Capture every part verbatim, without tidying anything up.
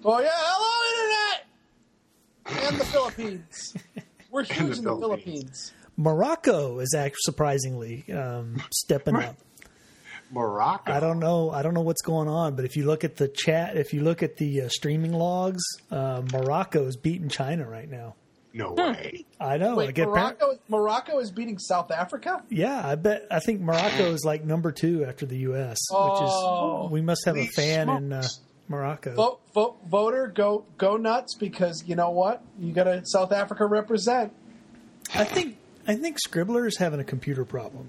Oh yeah, hello internet, and the Philippines. We're huge in the Philippines. Morocco is actually surprisingly um, stepping up. Morocco. I don't know. I don't know what's going on, but if you look at the chat, if you look at the uh, streaming logs, uh, Morocco is beating China right now. No way. I know. Wait, I get Morocco, par- Morocco is beating South Africa? Yeah, I bet. I think Morocco is like number two after the U S, Oh, which is we must have a fan smokes. in uh, Morocco. Vote, vote, voter, go, go nuts! Because you know what, you got to South Africa represent. I think. I think Scribbler is having a computer problem.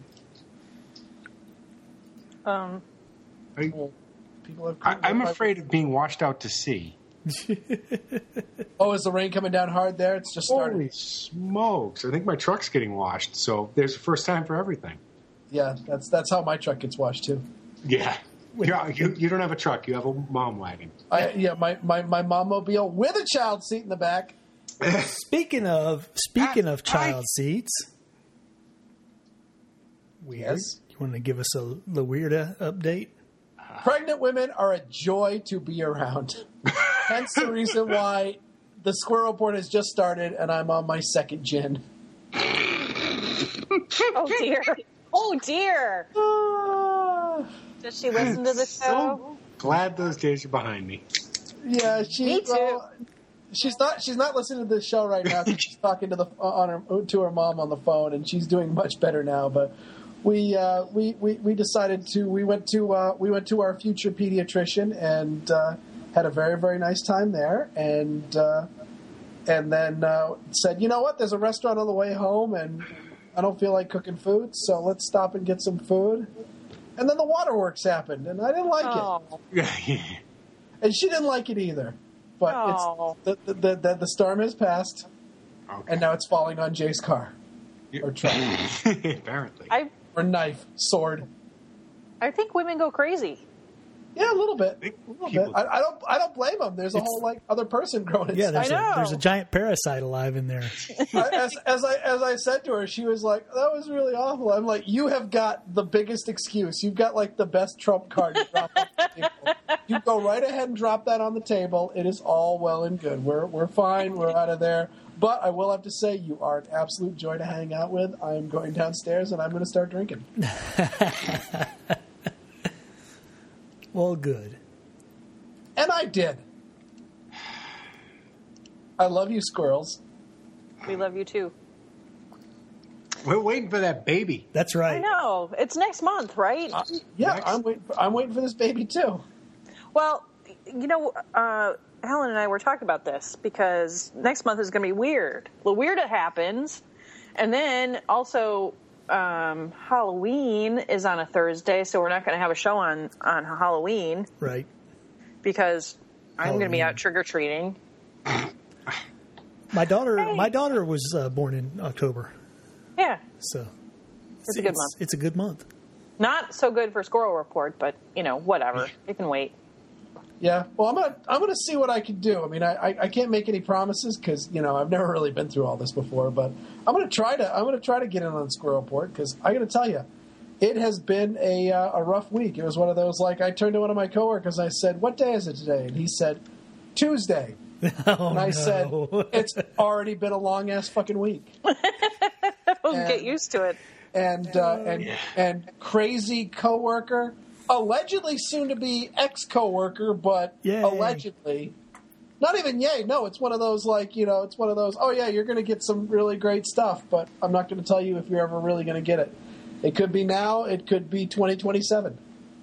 Um, I, People have. I, I'm afraid of being washed out to sea. Oh, is the rain coming down hard there? It's just started. Holy smokes! I think my truck's getting washed. So there's the first time for everything. Yeah, that's that's how my truck gets washed too. Yeah. Yeah, you, you don't have a truck. You have a mom wagon. I, yeah, my, my, my mom-mobile with a child seat in the back. Speaking of speaking I- of child I- seats, weird. Yes. You want to give us a the weird uh, update? Pregnant women are a joy to be around. Hence the reason why the Squirrel Report has just started and I'm on my second gin. oh, dear. Oh, dear. Ah. Does she listen to the show? So glad those days are behind me. Yeah, she. Me too. Well, she's not. She's not listening to this show right now. She's talking to the on her to her mom on the phone, and she's doing much better now. But we uh, we, we we decided to. We went to uh, we went to our future pediatrician and uh, had a very very nice time there, and uh, and then uh, said, you know what? There's a restaurant on the way home, and I don't feel like cooking food, so let's stop and get some food. And then the waterworks happened, and I didn't like Oh. it. And she didn't like it either. But Oh. it's the, the, the, the storm has passed, Okay. and now it's falling on Jay's car. Or truck. Apparently. I Or knife, sword. I think women go crazy. Yeah, a little bit. think A little people- bit. I, I don't. I don't blame them. There's a whole like other person growing Yeah, inside. there's I know. a there's a giant parasite alive in there. I- as, as I as I said to her, she was like, "That was really awful." I'm like, "You have got the biggest excuse. You've got like the best trump card to drop on the table. You go right ahead and drop that on the table. It is all well and good. We're we're fine. We're out of there." But I will have to say, you are an absolute joy to hang out with. I am going downstairs and I'm going to start drinking. Well, good. And I did. I love you, squirrels. We love you too. We're waiting for that baby. That's I right. know. It's next month, right? Yeah, Next. I'm waiting. For, I'm waiting for this baby too. Well, you know, uh, Helen and I were talking about this because next month is going to be weird. The weird it happens, and then also um, Halloween is on a Thursday, so we're not going to have a show on on Halloween Right. because I'm going to be Halloween. out trick or treating. My daughter. Hey. My daughter was uh, born in October, Yeah, so it's a good month. It's a good month. Not so good for Squirrel Report, but you know, whatever. You can wait. Yeah. Well, I'm gonna I'm gonna see what I can do. I mean, I I, I can't make any promises because you know I've never really been through all this before. But I'm gonna try to I'm gonna try to get in on Squirrel Report because I got to tell you, it has been a uh, a rough week. It was one of those like I turned to one of my coworkers. I said, "What day is it today?" And he said, "Tuesday." Oh, And I no. said, "It's already been a long ass fucking week." We'll And- get used to it. and uh, and and crazy coworker, allegedly soon to be ex coworker, but Yay. allegedly, not even yay. No, it's one of those like you know, it's one of those. Oh yeah, you're going to get some really great stuff, but I'm not going to tell you if you're ever really going to get it. It could be now. It could be twenty twenty-seven.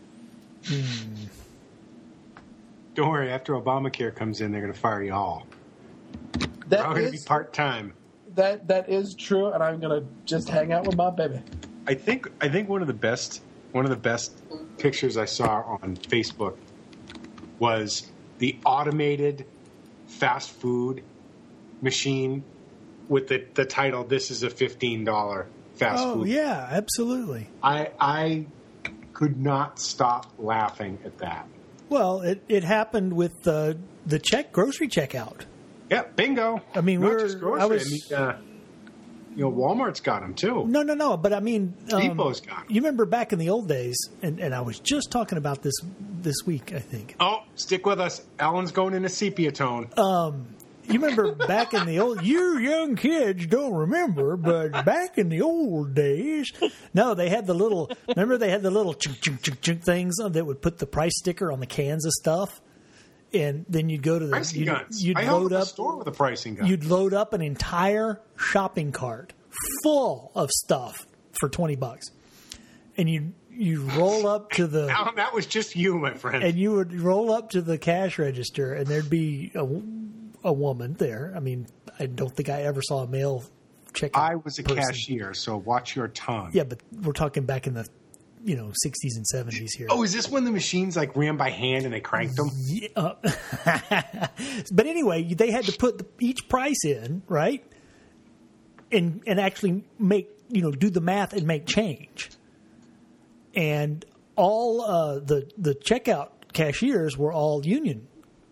Don't worry, after Obamacare comes in, they're going to fire you all. That They're all going to be is part-time. that that is true, and I'm going to just hang out with my baby. I think I think one of the best one of the best pictures I saw on Facebook was the automated fast food machine with the, the title "This is a fifteen dollar fast Oh food." yeah, absolutely. I I could not stop laughing at that. Well, it, it happened with uh, the check grocery checkout. Yeah, bingo. I mean, Not we're- just grocery. I was- I mean, uh, You know, Walmart's got them too. No, no, no. But I mean, um, Depot's got 'em. You remember back in the old days, and, and I was just talking about this this week, I think. Oh, stick with us. Alan's going into sepia tone. Um, you remember back in the old, you young kids don't remember, but back in the old days, no, they had the little, remember they had the little chunk, chunk, chunk, chunk things that would put the price sticker on the cans of stuff? And then you'd go to the, Pricing you'd, guns. you'd I helped load at the up, store with a pricing gun. you'd load up an entire shopping cart full of stuff for twenty bucks. And you you roll up to the Alan, that was just you, my friend. and you would roll up to the cash register, and there'd be a, a woman there. I mean, I don't think I ever saw a male checkout. I was a person. cashier, so watch your tongue. Yeah, but we're talking back in the you know sixties and seventies here. Oh, is this when the machines like ran by hand and they cranked them? Yeah, uh, but anyway, they had to put the, each price in, right? And and actually make, you know, do the math and make change. And all uh, the the checkout cashiers were all union.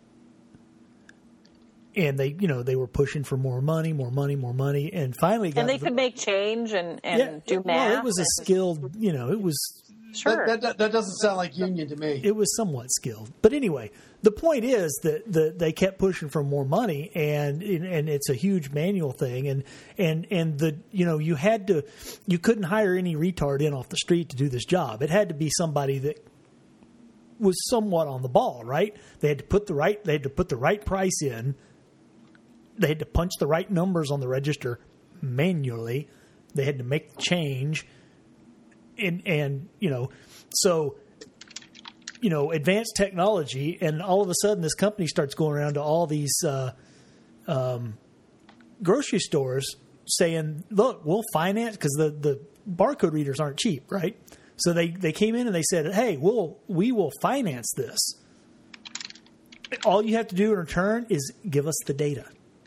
And they, you know, they were pushing for more money, more money, more money, and finally got And they the, could make change and, and yeah, do it, math. well, it was a skilled, you know, it was Sure. That, that, that doesn't sound like union to me. it was somewhat skilled. But anyway, the point is that the, they kept pushing for more money, and and it's a huge manual thing, and and and the you know you had to you couldn't hire any retard in off the street to do this job. It had to be somebody that was somewhat on the ball, right? They had to put the right they had to put the right price in. They had to punch the right numbers on the register manually. They had to make the change. And, and, you know, so, you know, advanced technology, and all of a sudden this company starts going around to all these uh, um, grocery stores saying, look, we'll finance, because the, the barcode readers aren't cheap, right? So they, they came in and they said, hey, we'll, we will finance this. All you have to do in return is give us the data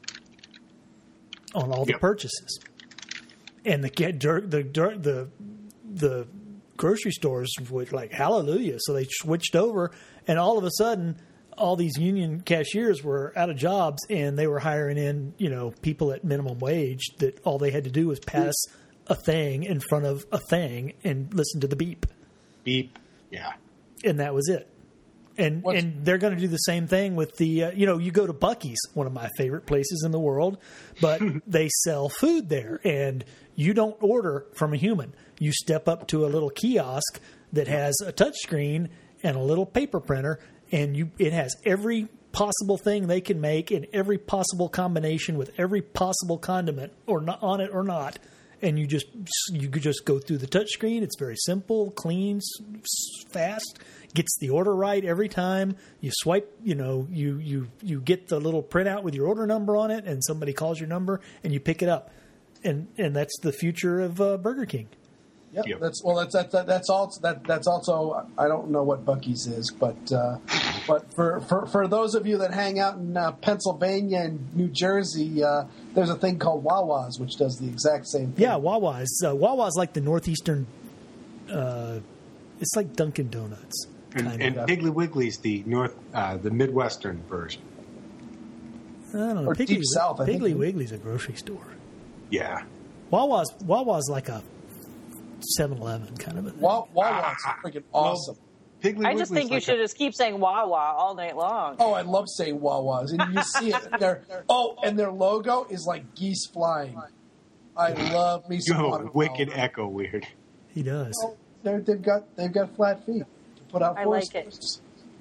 on all the Yep. purchases. And the, the, the, the the grocery stores were like, hallelujah. So they switched over, and all of a sudden, all these union cashiers were out of jobs, and they were hiring in, you know, people at minimum wage that all they had to do was pass a thing in front of a thing and listen to the beep. Beep. Yeah. And that was it. And What's- and they're going to do the same thing with the, uh, you know, you go to Buc-ee's, one of my favorite places in the world, but they sell food there, and you don't order from a human. You step up to a little kiosk that has a touch screen and a little paper printer, and you it has every possible thing they can make in every possible combination with every possible condiment or not on it or not. And you just you could just go through the touch screen. It's very simple, clean, s- fast. Gets the order right every time. You swipe, you know, you you you get the little printout with your order number on it, and somebody calls your number, and you pick it up. And and that's the future of uh, Burger King. Yep, Yep. that's well. That's that, that, that's also that that's also. I don't know what Buc-ee's is, but uh, but for, for for those of you that hang out in uh, Pennsylvania and New Jersey, uh, there's a thing called Wawa's, which does the exact same thing. Yeah, Wawa's. Uh, Wawa's like the northeastern. Uh, it's like Dunkin' Donuts. And, Kind and of. Piggly Wiggly's the north, uh, the Midwestern version. I don't know. or Piggly, Deep South, I Piggly think. Wiggly's a grocery store. Yeah. Wawa's Wawa's like a seven eleven kind of a thing. Wa- Wawa's is freaking awesome. Piggly I just Wiggly's think you like should a- just keep saying Wawa all night long. Oh, I love saying Wawa's, and you see it. They're, oh, and their logo is like geese flying. I love me You some have a waterfowl. wicked echo weird. He does. Oh, they're- they've got they've got flat feet to put out I forest like it. ghosts.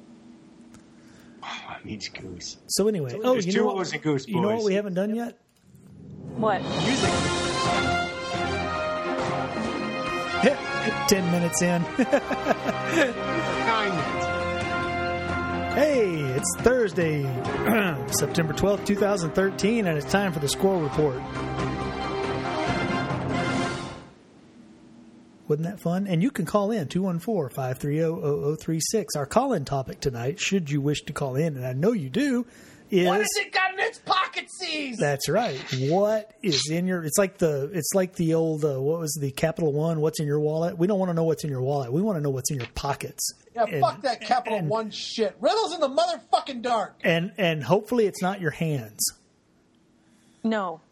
Oh, it needs goose. So anyway, oh, There's you two know what? O's and goose, You know what boys. we haven't done yet? What? Music. Ten minutes in. Nine minutes. Hey, it's Thursday, September twelfth, twenty thirteen, and it's time for the Squirrel Report. Wasn't that fun? And you can call in, two one four, five three zero, zero zero three six. Our call-in topic tonight, should you wish to call in, and I know you do, is... What has it got in its pocket seas? That's right. What is in your... It's like the It's like the old, uh, what was the Capital One, what's in your wallet? We don't want to know what's in your wallet. We want to know what's in your pockets. Yeah, And- fuck that Capital and- One shit. Riddles in the motherfucking dark. And, and hopefully it's not your hands. No.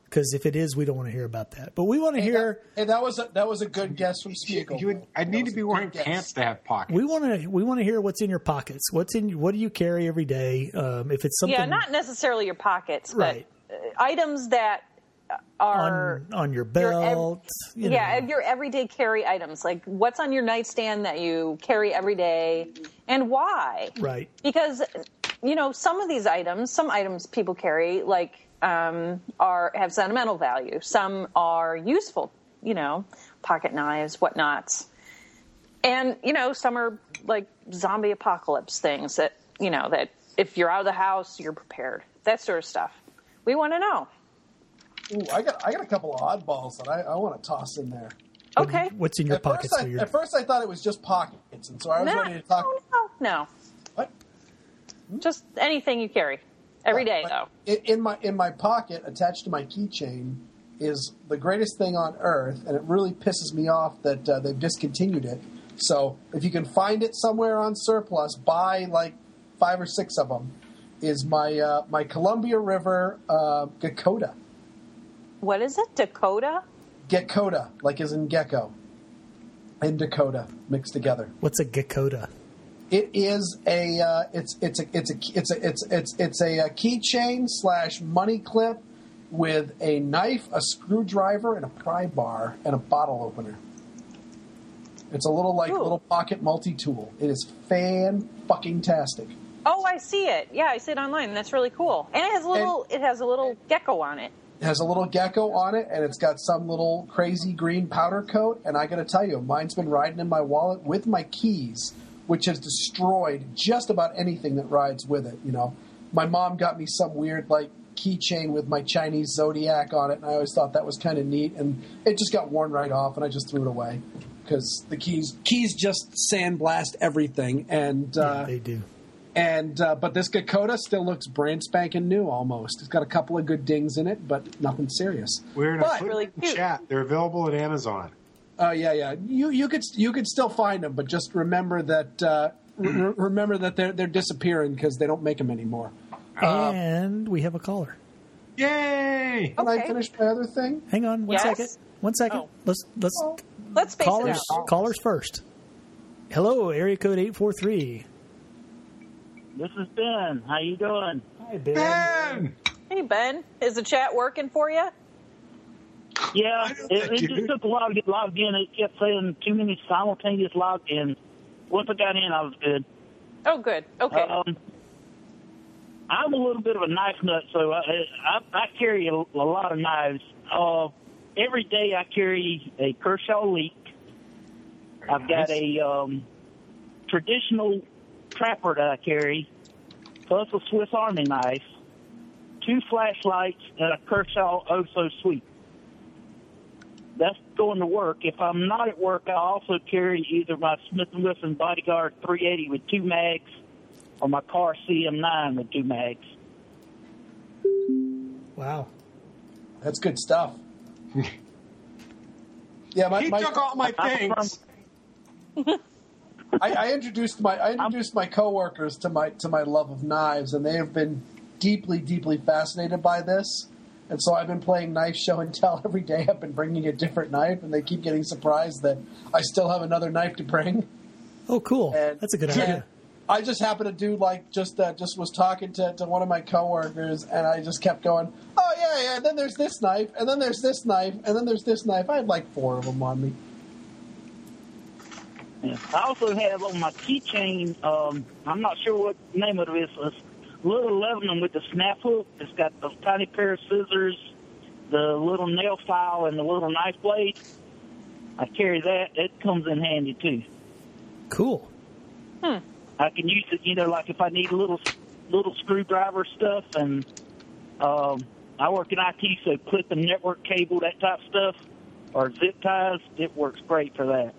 Because if it is, we don't want to hear about that. But we want to And hear. that, and that was a, that was a good guess from Spiegel. You would, I'd need to be wearing pants to have pockets. We want to. We want to hear what's in your pockets. What's in? What do you carry every day? Um, if it's something, Yeah, not necessarily your pockets, Right. but uh, items that are on on your your ev- belt. you yeah, know. your everyday carry items. Like what's on your nightstand that you carry every day, and why? Right. Because you know some of these items, some items people carry, like um, are have sentimental value. Some are useful. You know, pocket knives, whatnots, and you know some are like zombie apocalypse things that you know that if you're out of the house, you're prepared. That sort of stuff. We want to know. Ooh, I got I got a couple of oddballs that I, I want to toss in there. Okay. What's in your At pockets? first, I, so you're- at first, I thought it was just pockets, and so I was No, ready to talk. no, no. What? Just anything you carry every day, But though. In, in my in my pocket, attached to my keychain, is the greatest thing on earth, and it really pisses me off that uh, they've discontinued it. So if you can find it somewhere on surplus, buy like five or six of them. Is my uh, my Columbia River uh, Gekkota. What is it? Dakota? Gekkota, like as in gecko, and Dakota mixed together. What's a Gekkota? It is a uh, it's it's a it's a it's a it's it's it's a, a keychain slash money clip with a knife, a screwdriver, and a pry bar and a bottle opener. It's a little like Ooh. little pocket multi tool. It is fan fucking tastic. Oh, I see it. Yeah, I see it online. That's really cool. And it has a little. it has a little gecko on it. It has a little gecko on it, and it's got some little crazy green powder coat. And I got to tell you, mine's been riding in my wallet with my keys, which has destroyed just about anything that rides with it. You know, my mom got me some weird like keychain with my Chinese zodiac on it, and I always thought that was kind of neat. And it just got worn right off, and I just threw it away because the keys keys just sandblast everything. And uh, Yeah, they do. And uh, but this Gekkota still looks brand spanking new almost. It's got a couple of good dings in it, but nothing serious. We're in a But- Really footnote cute. chat. They're available at Amazon. Oh yeah, yeah. You you could you could still find them, but just remember that uh, re- remember that they're they're disappearing because they don't make them anymore. And we have a caller. Yay! Can I Okay. finish my other thing? Hang on one Yes? second. One second. Oh. Let's let's Let's space callers it out. callers first. Hello, area code eight four three. This is Ben. How you doing? Hi, Ben. Ben! Hey, Ben. Is the chat working for you? Yeah, I know it, that, it dude. just took a while to get logged in. It kept saying too many simultaneous logins. Once I got in, I was good. Oh, good. Okay. Um, I'm a little bit of a knife nut, so I, I, I carry a, a lot of knives. Uh, every day I carry a Kershaw Leek. I've got Nice. a um, traditional trapper that I carry, plus a Swiss Army knife, two flashlights, and a Kershaw Oh So Sweet. That's going to work. If I'm not at work, I also carry either my Smith and Wesson Bodyguard three eighty with two mags or my Car C M nine with two mags. Wow. That's good stuff. Yeah, my, He my took all my I'm things. I, I introduced my I introduced my coworkers to my to my love of knives, and they have been deeply deeply fascinated by this. And so I've been playing knife show and tell every day. I've been bringing a different knife, and they keep getting surprised that I still have another knife to bring. Oh, cool. And, That's a good and idea. I just happened to do like just uh, just was talking to, to one of my coworkers, and I just kept going, oh yeah, yeah. And then there's this knife, and then there's this knife, and then there's this knife. I had like four of them on me. Yeah. I also have on my keychain, um, I'm not sure what the name of it is, a little aluminum with the snap hook. It's got the tiny pair of scissors, the little nail file, and the little knife blade. I carry that. It comes in handy, too. Cool. Hmm. I can use it, you know, like if I need a little little screwdriver stuff, and um, I work in I T, so clip and network cable, that type of stuff, or zip ties, it works great for that.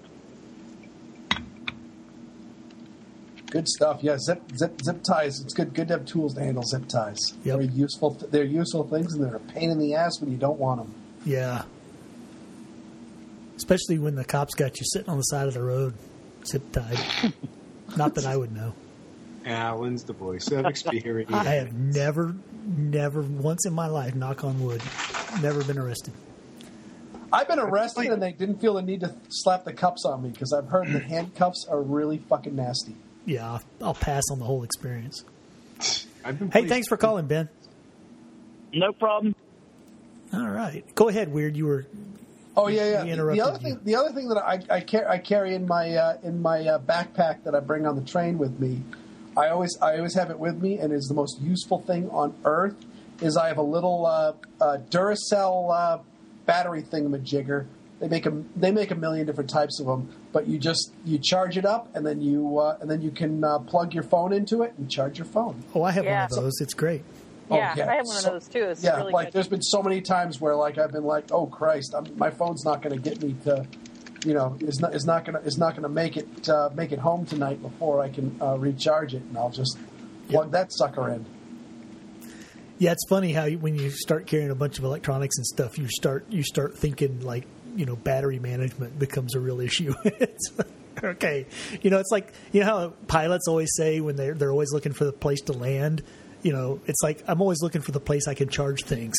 Good stuff. Yeah, zip zip zip ties. It's good good to have tools to handle zip ties. Yep. They're useful. They're useful things, and they're a pain in the ass when you don't want them. Yeah. Especially when the cops got you sitting on the side of the road, zip tied. Not that I would know. Alan's the voice of experience. I have never, never once in my life, knock on wood, never been arrested. I've been arrested and they didn't feel the need to slap the cuffs on me because I've heard that handcuffs are really fucking nasty. Yeah, I'll, I'll pass on the whole experience. I've been Hey, thanks for calling, Ben. No problem. All right, go ahead. Weird, you were. Oh yeah, yeah. He The other interrupted thing, you. the other thing that I, I, car- I carry in my uh, in my uh, backpack that I bring on the train with me, I always I always have it with me, and it's the most useful thing on earth. Is I have a little uh, uh, Duracell uh, battery thingamajigger. They make a they make a million different types of them, but you just you charge it up, and then you uh, and then you can uh, plug your phone into it and charge your phone. Oh, I have Yeah. one of those. It's great. Yeah, Oh, yeah. I have one of So- those too. It's yeah, really like good. there's been so many times where like I've been like, oh Christ, I'm, my phone's not going to get me to, you know, is not is not going to is not going to make it uh, make it home tonight before I can uh, recharge it, and I'll just plug that sucker in. Yeah, it's funny how you, when you start carrying a bunch of electronics and stuff, you start you start thinking like, you know, battery management becomes a real issue. It's like, okay, you know, it's like, you know how pilots always say when they're they're always looking for the place to land. You know, it's like I'm always looking for the place I can charge things.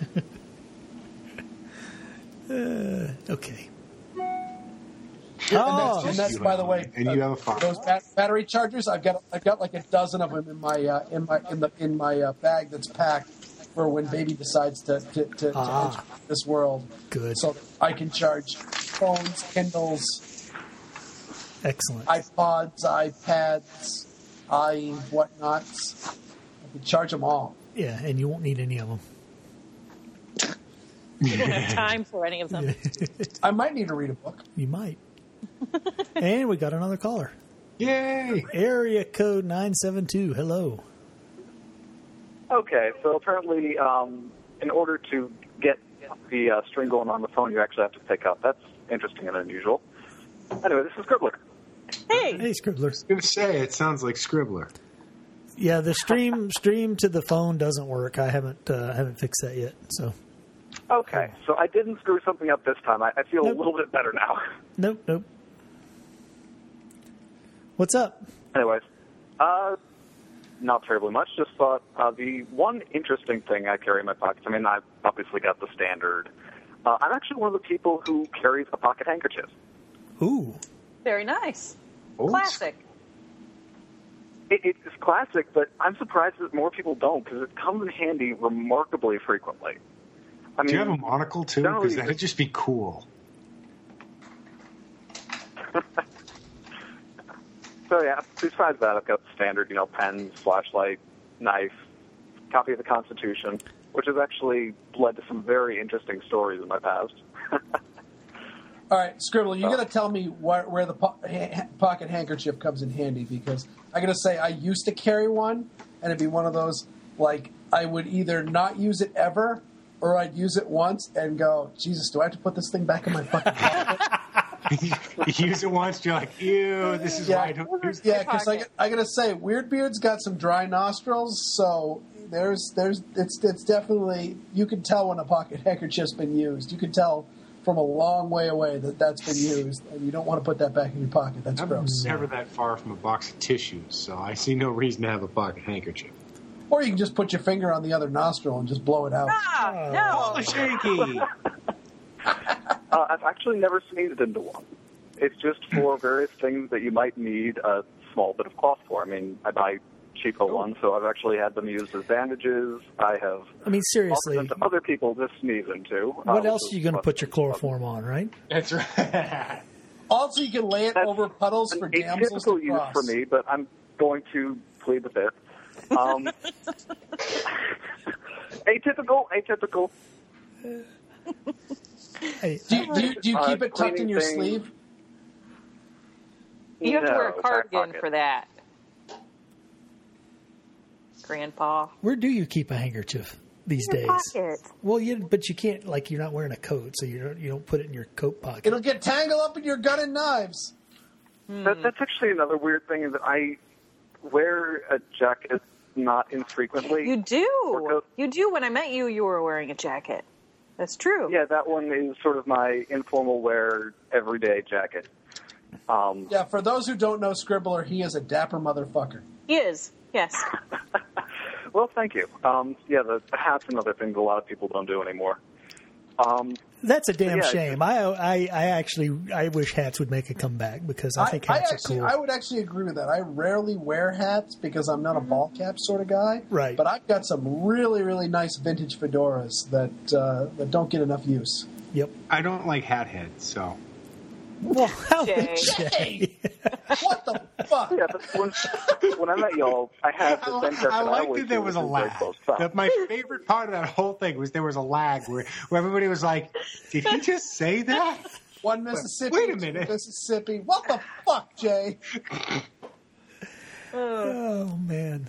uh, okay. And Oh, that's, and that's by the way, And you have a phone. those bat- battery chargers. I've got I've got like a dozen of them in my uh, in my in the in my uh, bag that's packed for when baby decides to to, to, Ah. to enter this world. Good. So I can charge phones, Kindles, excellent. iPods, iPads, i whatnots. I can charge them all. Yeah, and you won't need any of them. You don't have time for any of them. I might need to read a book. You might. And we got another caller. Yay! Area code nine seven two. Hello. Okay, so apparently, um, in order to get the uh, string going on the phone, you actually have to pick up. That's interesting and unusual. Anyway, this is Scribbler. Hey, Hey, Scribbler. I was going to say, it sounds like Scribbler. Yeah, the stream stream to the phone doesn't work. I haven't uh, haven't fixed that yet. So Okay, so I didn't screw something up this time. I, I feel Nope. a little bit better now. nope, nope. What's up? Anyways, uh, not terribly much. Just thought uh, the one interesting thing I carry in my pockets, I mean, I've obviously got the standard. Uh, I'm actually one of the people who carries a pocket handkerchief. Ooh, very nice. Old Classic. It, it's classic, but I'm surprised that more people don't because it comes in handy remarkably frequently. I mean, Do you have a monocle, too? generally Because that'd just be cool. So yeah, besides that, I've got standard, you know, pens, flashlight, knife, copy of the Constitution, which has actually led to some very interesting stories in my past. All right, Scribble, you got to tell me where, where the po- ha- pocket handkerchief comes in handy because I got to say I used to carry one, and it'd be one of those like I would either not use it ever, or I'd use it once and go, Jesus, do I have to put this thing back in my fucking pocket? You use it once, you're like, ew, this is Yeah. why I don't use Yeah, because I, pocket. I got to say, Weirdbeard's got some dry nostrils, so there's there's it's it's definitely you can tell when a pocket handkerchief's been used. You can tell from a long way away that that's been used, and you don't want to put that back in your pocket. That's I'm gross. never that far from a box of tissues, so I see no reason to have a pocket handkerchief. Or you can just put your finger on the other nostril and just blow it out. Ah, no. Oh, shaky! Uh, I've actually never sneezed into one. It's just for various things that you might need a small bit of cloth for. I mean, I buy cheaper ones, so I've actually had them used as bandages. I have I mean, offered seriously, them to other people to sneeze into. uh, what which else is are you going to what- put your chloroform on, right? That's right. Also, you can lay it That's over puddles an for damsels atypical to use cross. for me, but I'm going to plead the fifth. Um, atypical, atypical. Hey, Do you, do you, do you Uh, keep it tucked in your cleaning things. sleeve? You have to wear a No, back cardigan pocket. for that. Grandpa. where do you keep a handkerchief these days? Pocket. Well, you but you can't like you're not wearing a coat, so you don't you don't put it in your coat pocket. It'll get tangled up in your gun and knives. That, that's actually another weird thing is that I wear a jacket not infrequently. You do. coat. You do. When I met you, you were wearing a jacket. That's true. Yeah, that one is sort of my informal wear everyday jacket. Um, Yeah, for those who don't know Scribbler, he is a dapper motherfucker. He is, yes. Well, thank you. Um, yeah, the, the hat's another thing that a lot of people don't do anymore. Um, That's a damn yeah, shame. I, I, I actually, I wish hats would make a comeback because I think I, hats I actually, are cool. I would actually agree with that. I rarely wear hats because I'm not a ball cap sort of guy. Right. But I've got some really, really nice vintage fedoras that uh, that don't get enough use. Yep. I don't like hat heads, so. Well, how Jay. Jay. What the fuck? yeah, but when, when I met y'all, I had the same haircut I liked always that there do, was a which is very lag. close up. That my favorite part of that whole thing was there was a lag where, where everybody was like, did he just say that? One Mississippi. Wait a two minute. Mississippi. What the fuck, Jay? Oh, man.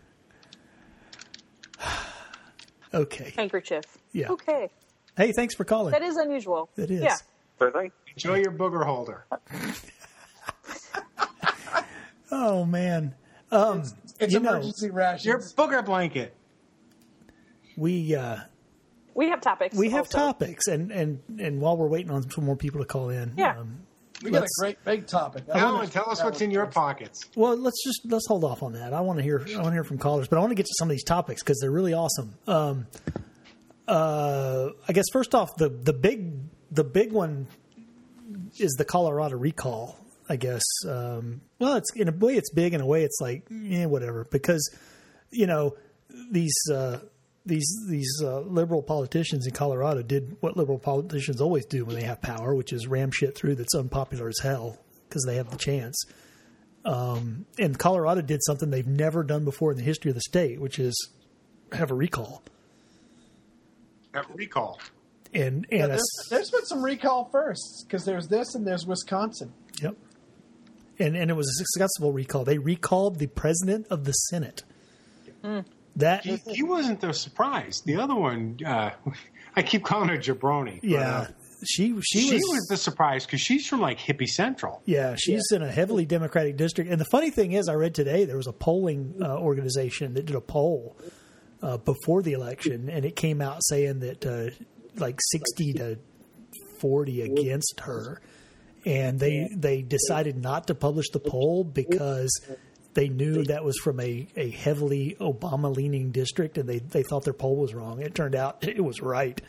Okay. Handkerchief. Yeah. Okay. Hey, thanks for calling. That is unusual. It is. Yeah. Sure thing. Enjoy your booger holder. Oh, man. Um, It's you know, emergency rations. Your booger blanket. we uh, We have topics. we have also. topics, and, and, and while we're waiting on some more people to call in, Yeah. um, we got a let's- great big topic. I Alan, wanna- tell us that what's was in your great. pockets. well, let's just let's hold off on that. I want to hear I want to hear from callers, but I want to get to some of these topics because they're really awesome. Um, uh, I guess first off, the the big the big one is the Colorado recall. I guess. Um, well, it's in a way it's big, in a way it's like eh, whatever, because you know these uh, these these uh, liberal politicians in Colorado did what liberal politicians always do when they have power, which is ram shit through that's unpopular as hell because they have the chance. Um, and Colorado did something they've never done before in the history of the state, which is have a recall. That recall. And Yeah, and a, there's, there's been some recall firsts because there's this and there's Wisconsin. yep. And and it was a successful recall. They recalled the president of the Senate. That He, he wasn't the surprise. The other one, uh, I keep calling her Jabroni. but, yeah, uh, she she, she was, was the surprise because she's from like hippie central. yeah she's in a heavily Democratic district. And the funny thing is, I read today there was a polling uh, organization that did a poll uh, before the election, and it came out saying that uh, like sixty to forty against her. And they they decided not to publish the poll because they knew that was from a, a heavily Obama-leaning district, and they, they thought their poll was wrong. It turned out it was right.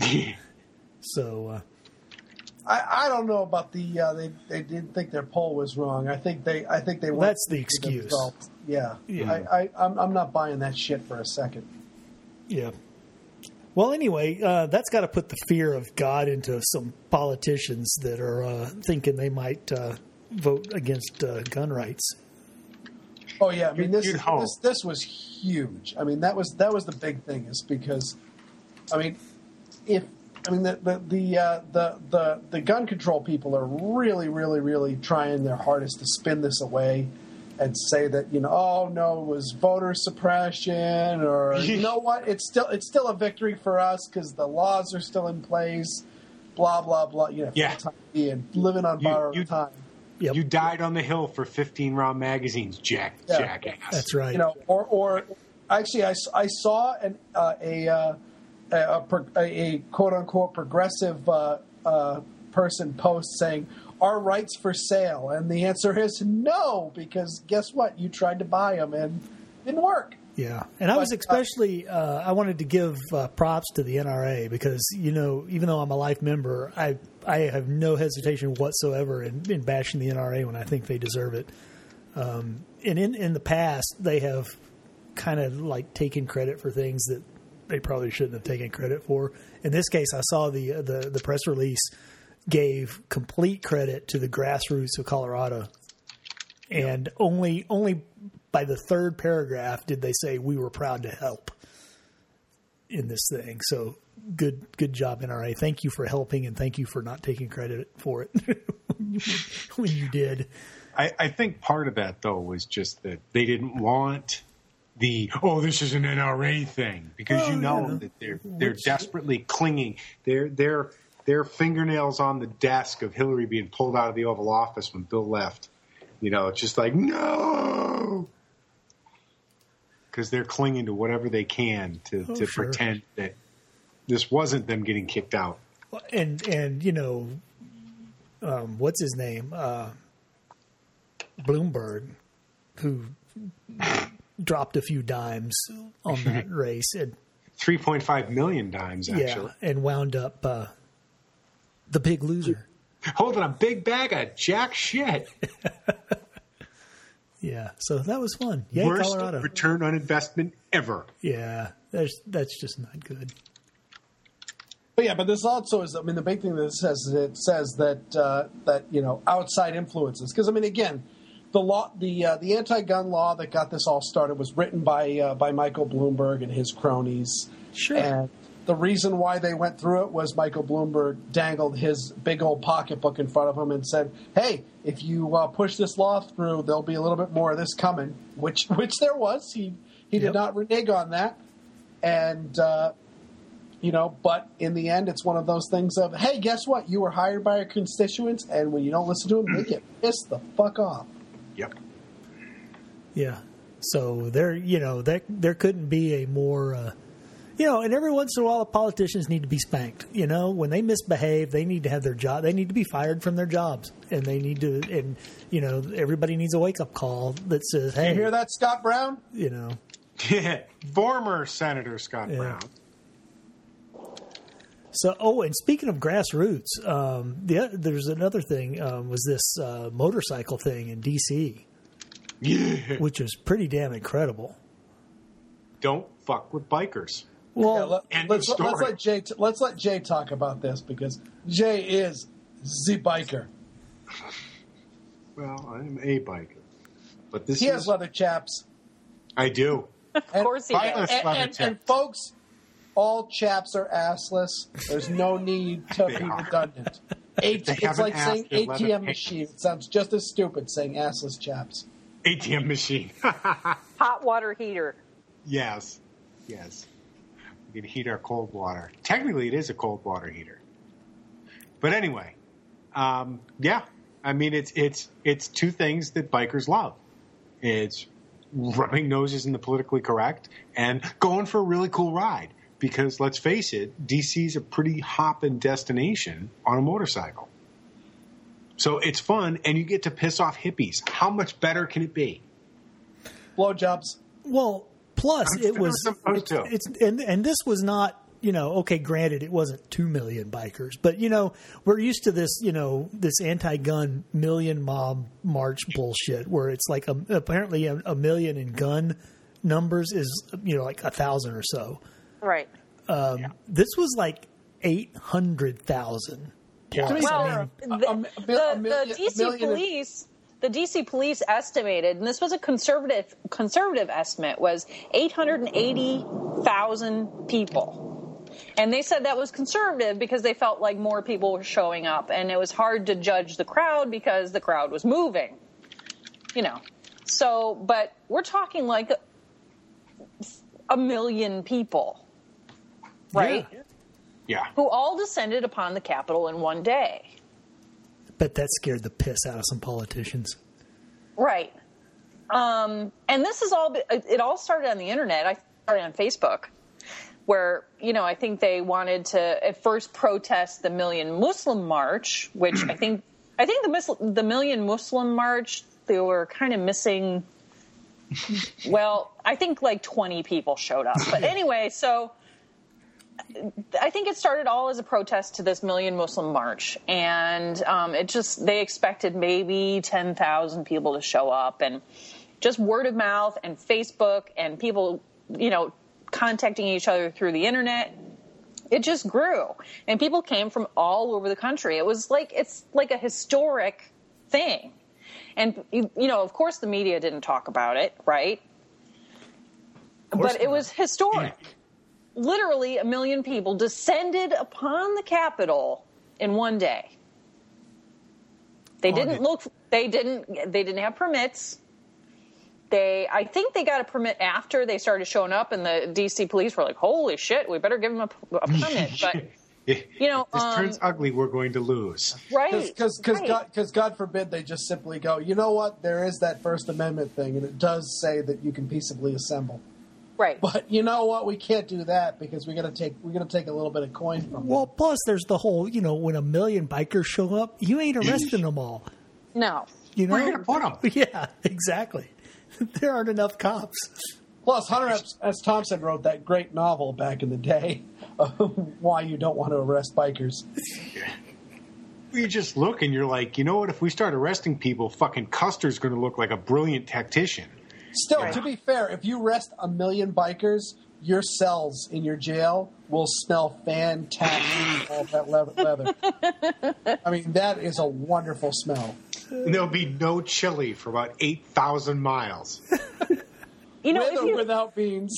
So, uh, I, I don't know about the uh, they they didn't think their poll was wrong. I think they I think they Well, weren't that's the pleased with excuse. results. Yeah, Yeah. I, I I'm I'm not buying that shit for a second. yeah. Well, anyway, uh, that's got to put the fear of God into some politicians that are uh, thinking they might uh, vote against uh, gun rights. Oh yeah, I mean this You'd is, hope. this this was huge. I mean that was that was the big thing is because, I mean, if I mean the the the uh, the, the the gun control people are really really really trying their hardest to spin this away and say that, you know, oh no, it was voter suppression, or you know what, it's still it's still a victory for us because the laws are still in place, blah blah blah. You know, for Yeah. the time being, living on You- borrowed you- time. Yep. You died on the hill for fifteen round magazines, Jack. Yeah. Jackass. That's right. You know, or or actually, I, s- I saw an uh, a, uh, a, a pro- a a quote unquote progressive uh, uh, person post saying, "Are rights for sale?" And the answer is no, because guess what? You tried to buy them and it didn't work. Yeah, and I was But, uh, especially uh, I wanted to give uh, props to the N R A because, you know, even though I'm a life member, I I have no hesitation whatsoever in, in bashing the N R A when I think they deserve it. Um, and in in the past, they have kind of like taken credit for things that they probably shouldn't have taken credit for. In this case, I saw the the, the press release gave complete credit to the grassroots of Colorado, and only only. By the third paragraph, did they say we were proud to help in this thing? So good, good job, N R A. Thank you for helping, and thank you for not taking credit for it when you did. I, I think part of that though was just that they didn't want the oh this is an N R A thing because Oh, you know yeah. that they're they're desperately clinging. They're they're their fingernails on the desk of Hillary being pulled out of the Oval Office when Bill left. You know, it's just like no. Because they're clinging to whatever they can to, Oh, to sure. pretend that this wasn't them getting kicked out. And and you know, um, what's his name? Uh, Bloomberg, who dropped a few dimes on that race, and three point five million dimes, actually. Yeah, and wound up uh, the big loser. Holding a big bag of jack shit. Yeah, so that was fun. Yay, Worst Colorado. return on investment ever. Yeah, that's, that's just not good. But yeah, but this also is, I mean, the big thing that it says, is it says that, uh, that you know, outside influences. Because, I mean, again, the law, the uh, the anti-gun law that got this all started was written by uh, by Michael Bloomberg and his cronies. Sure. And the reason why they went through it was Michael Bloomberg dangled his big old pocketbook in front of him and said, hey, if you uh, push this law through, there'll be a little bit more of this coming, which which there was. He, he did Yep. not renege on that. And, uh, you know, but in the end, it's one of those things of, hey, guess what? You were hired by your constituents, and when you don't listen to them, they get pissed the fuck off. Yep. Yeah. So there, you know, there, there couldn't be a more, uh, you know, and every once in a while, the politicians need to be spanked. You know, when they misbehave, they need to have their job. They need to be fired from their jobs, and they need to, and you know, everybody needs a wake up call that says, "Hey, You hear that, Scott Brown? You know, Yeah. Former Senator Scott Yeah. Brown. So, oh, and speaking of grassroots, um, the, there's another thing. Um, was this uh, motorcycle thing in D C, Yeah. which was pretty damn incredible. Don't fuck with bikers. Well, Yeah, let, end let's, of let's story. let Jay t- let's let Jay talk about this because Jay is the biker. Well, I'm a biker. But this He is... has leather chaps. I do. Of course he and, does. and, leather and, chaps. and folks, all chaps are assless. There's no need to They be are. redundant. A- They it's haven't like asked saying their A T leather M machine. It sounds just as stupid saying assless chaps. A T M machine. Hot water heater. Yes. Yes. We can heat our cold water. Technically, it is a cold water heater. But anyway, um, yeah. I mean, it's it's it's two things that bikers love. It's rubbing noses in the politically correct and going for a really cool ride. Because let's face it, D C's a pretty hopping destination on a motorcycle. So it's fun, and you get to piss off hippies. How much better can it be? Blowjobs. well, plus I'm it was, supposed it's, to. it's and and this was not. You know, okay, granted, it wasn't two million bikers, but, you know, we're used to this, you know, this anti-gun million mob march bullshit where it's like a, apparently a, a million in gun numbers is, you know, like a thousand or so. Right. Um, This was like eight hundred thousand. To me, Well, a- the, a- a mil- the, a million- the D C a million is- police, the D C police estimated, and this was a conservative conservative estimate, was eight hundred eighty thousand people. And they said that was conservative because they felt like more people were showing up, and it was hard to judge the crowd because the crowd was moving. You know, so but we're talking like a, a million people, right? Yeah. Yeah. Who all descended upon the Capitol in one day. But that scared the piss out of some politicians. Right. Um, and this is all, it all started on the internet. I started on Facebook where, you know, I think they wanted to at first protest the Million Muslim March, which I think, I think the, Mus- the Million Muslim March, they were kind of missing. Well, I think like twenty people showed up. But anyway, so I think it started all as a protest to this Million Muslim March, and um, it just they expected maybe ten thousand people to show up, and just word of mouth and Facebook and people, you know, contacting each other through the internet. It just grew, and people came from all over the country. It was like it's like a historic thing, and you, you know, of course, the media didn't talk about it, right? But it not. was historic. Literally a million people descended upon the Capitol in one day. They didn't it. look. They didn't. They didn't have permits. They. I think they got a permit after they started showing up, and the D C police were like, "Holy shit, we better give them a, a permit." But you know, if this um, turns ugly, we're going to lose. right? Because right. God, because God forbid they just simply go, you know what? There is that First Amendment thing, and it does say that you can peaceably assemble. right. But you know what? We can't do that because we're gonna take we're gonna take a little bit of coin from them. Well, plus there's the whole, you know, when a million bikers show up, you ain't arresting them all. No. You know, Where are you gonna put 'em? Yeah, exactly. there aren't enough cops. Plus, Hunter S. S. Thompson wrote that great novel back in the day, Why You Don't Want to Arrest Bikers. You just look and you're like, you know what? If we start arresting people, fucking Custer's going to look like a brilliant tactician. Still, Right. to be fair, if you arrest a million bikers, your cells in your jail will smell fantastic. All that leather. I mean, that is a wonderful smell. And there'll be no chili for about eight thousand miles. You know, With if or you, without beans.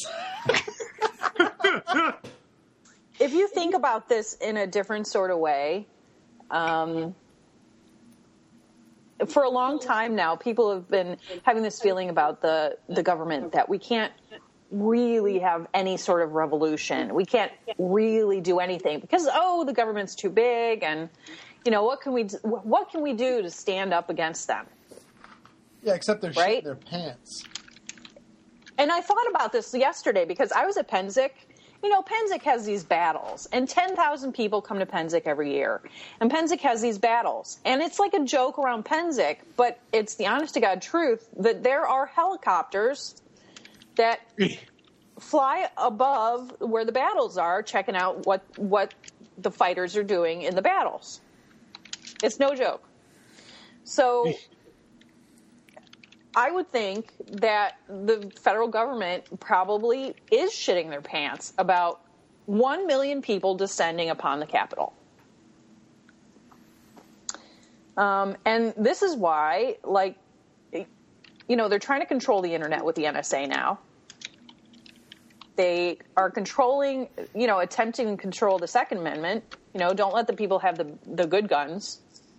if you think about this in a different sort of way, um, for a long time now, people have been having this feeling about the, the government that we can't really have any sort of revolution. We can't really do anything because, oh, the government's too big, and you know what can we do, what can we do to stand up against them? Yeah, except they're Right? shitting their pants. And I thought about this yesterday because I was at Pennsic. You know, Pennsic has these battles, and ten thousand people come to Pennsic every year. And Pennsic has these battles. And it's like a joke around Pennsic, but it's the honest-to-God truth that there are helicopters that fly above where the battles are, checking out what, what the fighters are doing in the battles. It's no joke. So I would think that the federal government probably is shitting their pants about one million people descending upon the Capitol. Um, and this is why, like, you know, they're trying to control the internet with the N S A now. They are controlling, you know, attempting to control the Second Amendment. You know, don't let the people have the, the good guns.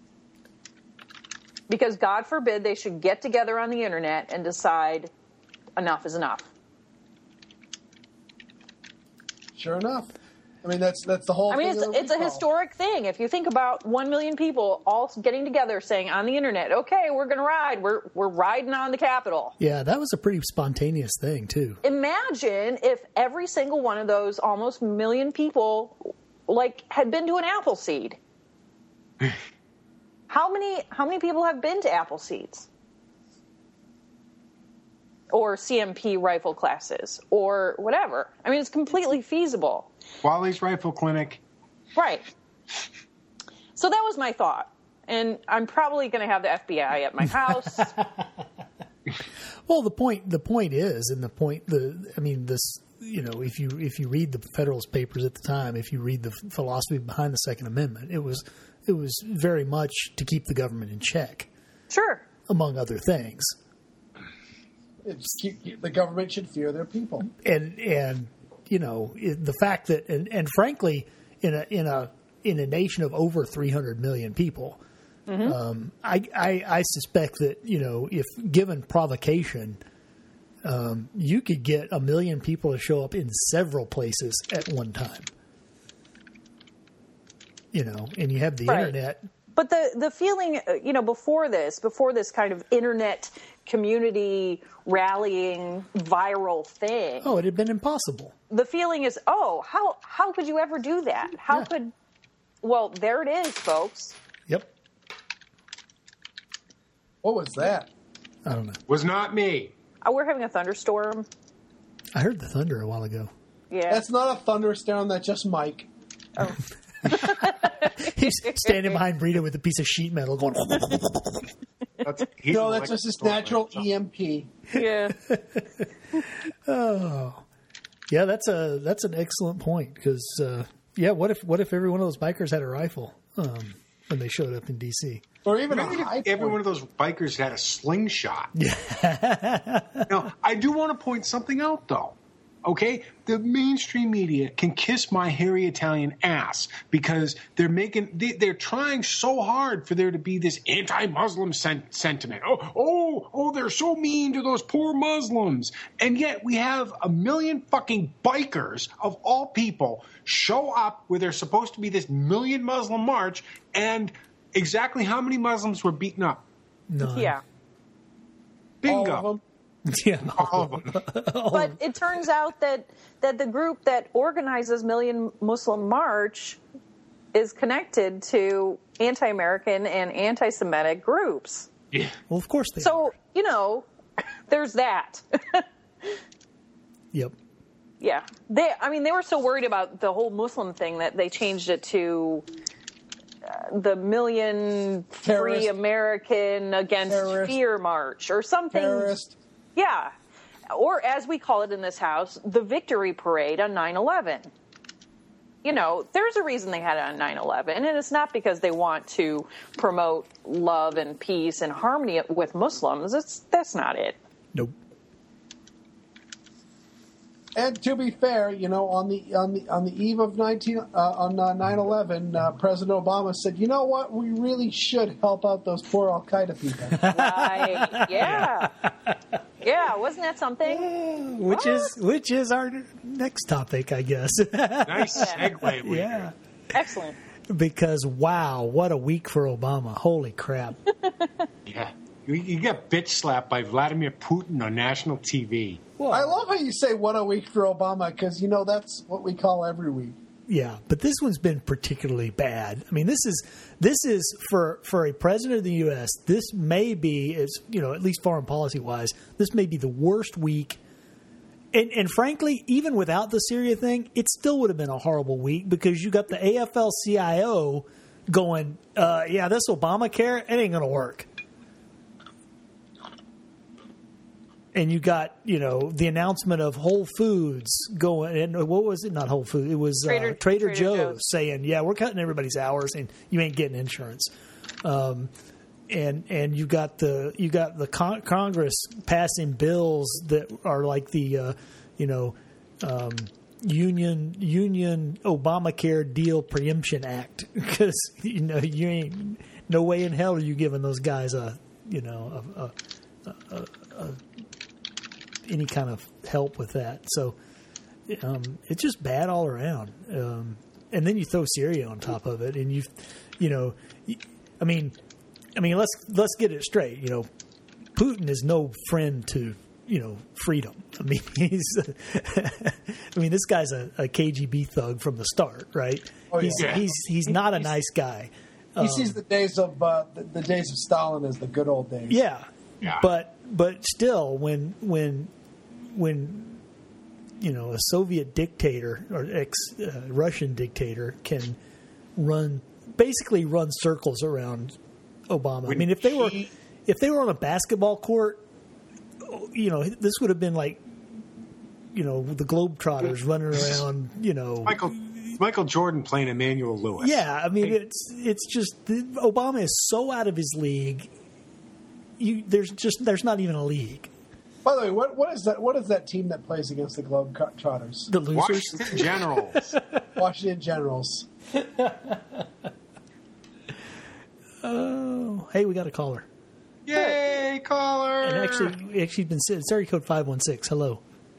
Because God forbid they should get together on the internet and decide enough is enough. Sure enough. I mean, that's that's the whole I mean, thing. it's, it's a historic thing. If you think about one million people all getting together saying on the internet, okay, we're going to ride. We're, we're riding on the Capitol. Yeah, that was a pretty spontaneous thing, too. Imagine if every single one of those almost million people, like, had been to an Appleseed. How many how many people have been to Appleseeds? Or C M P rifle classes or whatever. I mean, it's completely feasible. Wally's Rifle Clinic. Right. So that was my thought. And I'm probably going to have the F B I at my house. Well, the point the point is, and the point the I mean this you know if you if you read the Federalist Papers at the time, if you read the philosophy behind the Second Amendment, it was it was very much to keep the government in check. Sure. Among other things. It's, the government should fear their people. And and you know it, the fact that and, and frankly in a in a in a nation of over three hundred million people, mm-hmm. um, I, I I suspect that you know if given provocation, um, you could get a million people to show up in several places at one time. You know, and you have the Right. internet. But the, the feeling, uh, you know, before this, before this kind of internet community rallying viral thing, Oh, it had been impossible. the feeling is, oh, how how could you ever do that? How Yeah. could, well, there it is, folks. Yep. What was that? I don't know. Was not me. Oh, we're having a thunderstorm. I heard the thunder a while ago. Yeah. That's not a thunderstorm. That's just Mike. He's standing behind Brita with a piece of sheet metal going. That's, he's No, an that's just his electrical natural man. E M P. yeah. Oh, yeah, that's a that's an excellent point because uh, yeah, what if what if every one of those bikers had a rifle um, when they showed up in D C? Or even Imagine a high if every point. one of those bikers had a slingshot. Yeah. Now, I do want to point something out, though. Okay, the mainstream media can kiss my hairy Italian ass because they're making they, they're trying so hard for there to be this anti-Muslim sen- sentiment. Oh, oh, oh, they're so mean to those poor Muslims, and yet we have a million fucking bikers of all people show up where there's supposed to be this million Muslim march, and exactly how many Muslims were beaten up? No. Yeah. Bingo. All of them. Yeah. All of them. But it turns out that, that the group that organizes Million Muslim March is connected to anti-American and anti-Semitic groups. Yeah. Well, of course they. So, you know, there's that. Yep. Yeah. They, I mean, they were so worried about the whole Muslim thing that they changed it to uh, the Million Terrorist. Free American Against Terrorist. Fear March or something. Terrorist. Yeah. Or as we call it in this house, the Victory Parade on nine eleven. You know, there's a reason they had it on nine eleven, and it's not because they want to promote love and peace and harmony with Muslims. It's, that's not it. Nope. And to be fair, you know, on the on the on the eve of nineteen uh, on uh, nine eleven, uh, President Obama said, "You know what? We really should help out those poor Al Qaeda people." Right. Yeah. Yeah. Wasn't that something? Which What? is which is our next topic, I guess. Nice segue. Weaver. Yeah. Excellent. Because wow, what a week for Obama! Holy crap! Yeah. You, you get bitch slapped by Vladimir Putin on national T V. Well, I love how you say "what a week for Obama" because you know that's what we call every week. yeah, but this one's been particularly bad. I mean, this is this is for for a president of the U S. This may be, is you know, at least foreign policy wise, this may be the worst week. And, and frankly, even without the Syria thing, it still would have been a horrible week because you got the A F L C I O going, uh, "Yeah, this Obamacare, it ain't going to work." And you got, you know, the announcement of Whole Foods going, and what was it? Not Whole Foods. It was Trader- uh, Trader, Trader Joe's, Joe's. saying, "Yeah, we're cutting everybody's hours, and you ain't getting insurance." Um, and and you got the you got the con- Congress passing bills that are like the, uh, you know, um, union union Obamacare deal preemption act because you know you ain't no way in hell are you giving those guys a you know a. a, a, a any kind of help with that. So um, it's just bad all around. Um, and then you throw Syria on top of it, and you, you know, I mean, I mean, let's let's get it straight. You know, Putin is no friend to you know freedom. I mean, he's, I mean, this guy's a, a K G B thug from the start, right? Oh, yeah. He's Yeah. he's he's not a nice guy. He sees the days of uh, the, the days of Stalin as the good old days. Yeah. Yeah. But but still, when when when you know a Soviet dictator or ex uh, Russian dictator can run basically run circles around Obama. I mean, if they were he- if they were on a basketball court, you know, this would have been like you know the Globetrotters running around. You know, Michael Michael Jordan playing Emmanuel Lewis. yeah. I mean, it's it's just Obama is so out of his league. You, there's just there's not even a league. By the way, what what is that? What is that team that plays against the Globetrotters? The losers. Washington Generals. Washington Generals. Oh, hey, we got a caller. Yay, caller! And actually, actually, been it's area code five one six. Hello.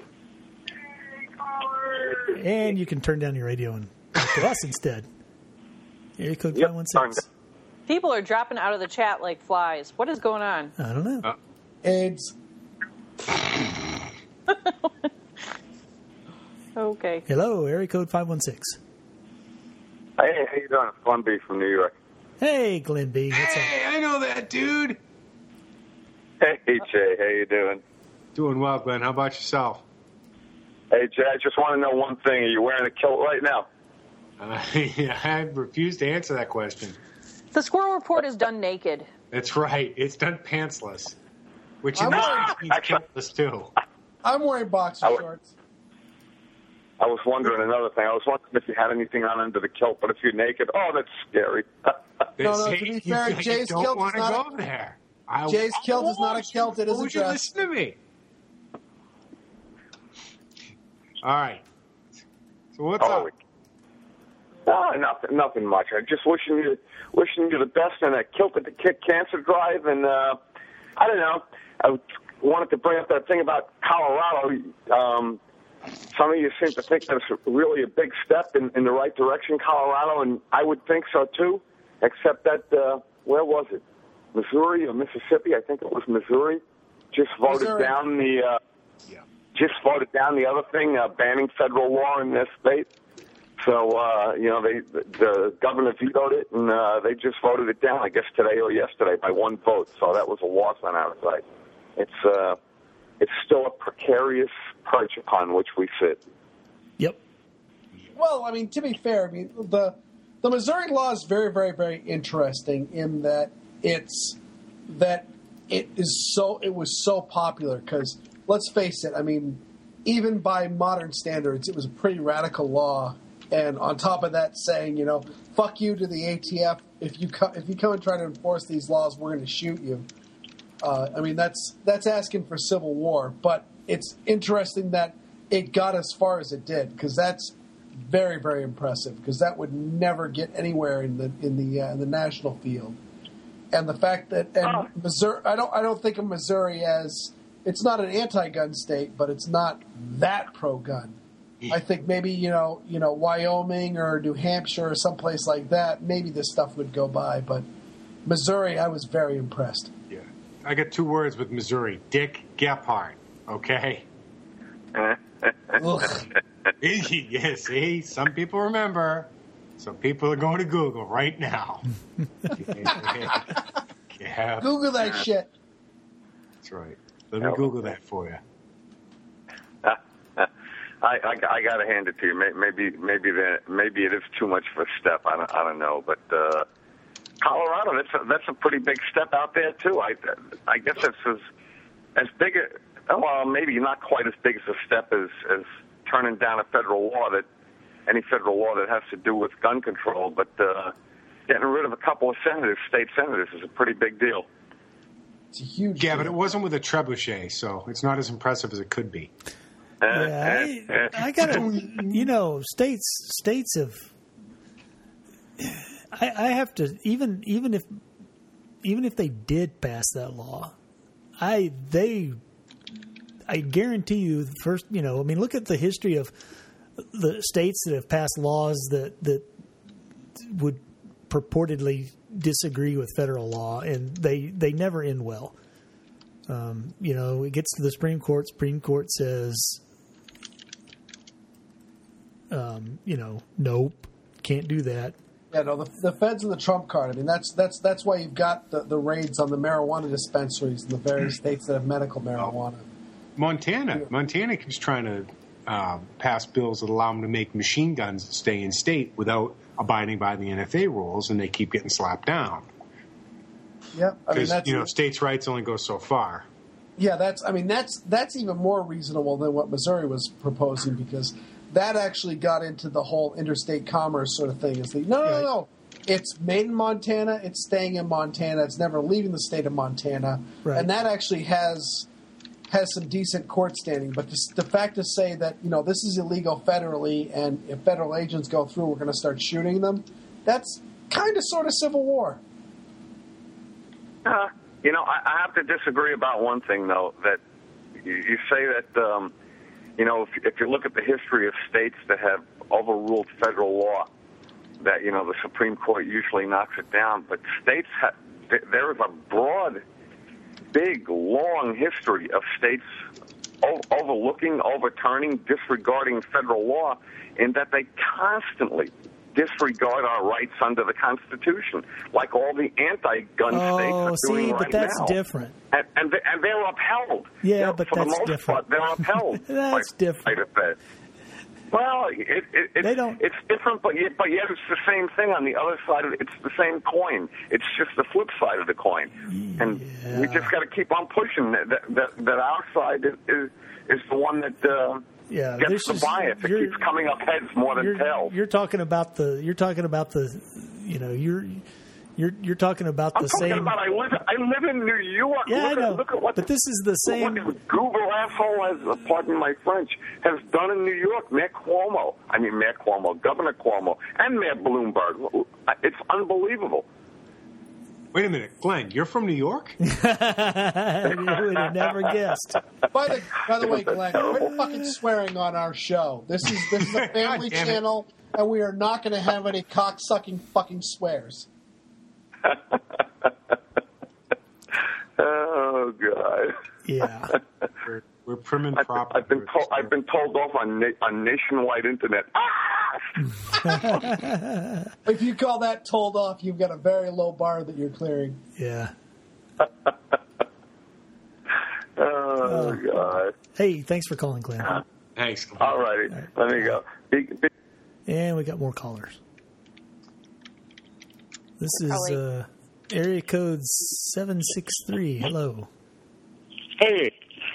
And you can turn down your radio and talk to us instead. Area code Yep, five one six. People are dropping out of the chat like flies. What is going on? I don't know. Uh, AIDS. Okay. Hello, area code five one six. Hey, how you doing? It's Glenn B from New York. Hey, Glenn B. What's up? hey, I know that dude. Hey, Jay, how you doing? Doing well, Glenn. How about yourself? Hey, Jay, I just want to know one thing. Are you wearing a kilt right now? Uh, yeah, I refuse to answer that question. The Squirrel Report is done naked. That's right. It's done pantsless, which in I'm this wearing- case means kiltless too. I'm wearing boxer I would- shorts. I was wondering another thing. I was wondering if you had anything on under the kilt, but if you're naked, oh, that's scary. No, no, See, to be you- fair, you Jay's don't kilt is want to not go a- there. I, Jay's I kilt is not a won't. kilt, it is a Won't you dress. listen to me? All right. So what's Oh, up? no, nothing, nothing much. I'm just wishing you, wishing you the best in a kilt at the Kick Cancer Drive, and uh, I don't know. I wanted to bring up that thing about Colorado. Um, some of you seem to think that's really a big step in, in the right direction, Colorado, and I would think so too. Except that, uh, where was it? Missouri or Mississippi? I think it was Missouri. Just voted Missouri. down the. Uh, Yeah. just voted down the other thing, uh, banning federal law in their state. So, uh, you know, they the governor vetoed it, and uh, they just voted it down, I guess, today or yesterday by one vote. So that was a loss on our side. It's uh, it's still a precarious perch upon which we sit. Yep. Well, I mean, to be fair, I mean the the Missouri law is very, very, very interesting in that it's that it is so it was so popular because let's face it, I mean, even by modern standards, it was a pretty radical law. And on top of that, saying, you know, fuck you to the A T F. If you co- if you come and try to enforce these laws, we're going to shoot you. Uh, I mean, that's that's asking for civil war. But it's interesting that it got as far as it did because that's very, very impressive. Because that would never get anywhere in the in the uh, in the national field. And the fact that and oh. Missouri, I don't I don't think of Missouri as it's not an anti-gun state, but it's not that pro-gun. I think maybe, you know, you know, Wyoming or New Hampshire or someplace like that, maybe this stuff would go by. But Missouri, I was very impressed. Yeah. I got two words with Missouri. Dick Gephardt, okay? Yeah, see, some people remember. Some people are going to Google right now. Yeah. Google that shit. That's right. Let me Google that for you. I, I, I got to hand it to you. Maybe maybe the, maybe it is too much of a step. I don't, I don't know. But uh, Colorado, that's a, that's a pretty big step out there, too. I, I guess it's as, as big a, well, maybe not quite as big as a step as, as turning down a federal law, that any federal law that has to do with gun control. But uh, getting rid of a couple of senators, state senators, is a pretty big deal. It's a huge Yeah, deal. but it wasn't with a trebuchet, so it's not as impressive as it could be. Yeah, I, I gotta, you know, states states have. I, I have to even even if even if they did pass that law, I they, I guarantee you, the first, you know, I mean, look at the history of the states that have passed laws that that would purportedly disagree with federal law, and they they never end well. Um, you know, it gets to the Supreme Court. Supreme Court says, um, you know, nope, can't do that. Yeah, no, the, the feds are the trump card. I mean, that's that's that's why you've got the, the raids on the marijuana dispensaries in the various states that have medical marijuana. Montana, Montana keeps trying to uh, pass bills that allow them to make machine guns stay in state without abiding by the N F A rules, and they keep getting slapped down. Yeah, I mean, Because, that's, you know, states' rights only go so far. Yeah, that's. I mean, that's that's even more reasonable than what Missouri was proposing because that actually got into the whole interstate commerce sort of thing. Is the no, no, no, no. It's made in Montana. It's staying in Montana. It's never leaving the state of Montana, Right. and that actually has has some decent court standing. But the, the fact to say that you know this is illegal federally, and if federal agents go through, we're going to start shooting them. That's kind of sort of civil war. Uh, you know, I, I have to disagree about one thing, though, that you, you say that, um, you know, if, if you look at the history of states that have overruled federal law, that, you know, the Supreme Court usually knocks it down. But states, ha- th- there is a broad, big, long history of states o- overlooking, overturning, disregarding federal law in that they constantly disregard our rights under the Constitution, like all the anti-gun Oh, states are see, doing but right that's now. different. And, and, they, and they're upheld. Yeah, You know, but for that's the most different. part, they're upheld. That's by, different. by the Fed. Well, it, it, it, They don't- it's different, but yet, but yet it's the same thing on the other side of it. It's the same coin. It's just the flip side of the coin. And we just got to keep on pushing that, that, that, that our side is, is, is the one that uh, Yeah, gets this the is- bias. It you're- keeps coming up heads more than You're, tails. you're talking about the. You're talking about the. You know, you're. You're you're talking about I'm the talking same. about I live I live in New York. Yeah, look I at, know. Look at what But this is the same. What Google asshole has, uh, pardon my French, has done in New York. Mayor Cuomo, I mean Mayor Cuomo, Governor Cuomo, and Mayor Bloomberg. It's unbelievable. Wait a minute, Glenn, you're from New York? You would have never guessed. By the by the way, Glenn, quit fucking swearing on our show. This is this is a family God damn it. channel, and we are not going to have any cock-sucking fucking swears. Oh God! Yeah. We're, we're prim and I've, proper. I've been told I've been told off on na- on nationwide internet. Ah! If you call that told off, you've got a very low bar that you're clearing. Yeah. Uh, Oh, God. Hey, thanks for calling, Glenn. Thanks. All righty. All right. Let me go. Big, big. And we got more callers. This is Probably. uh, area code seven six three. Hello. Hey,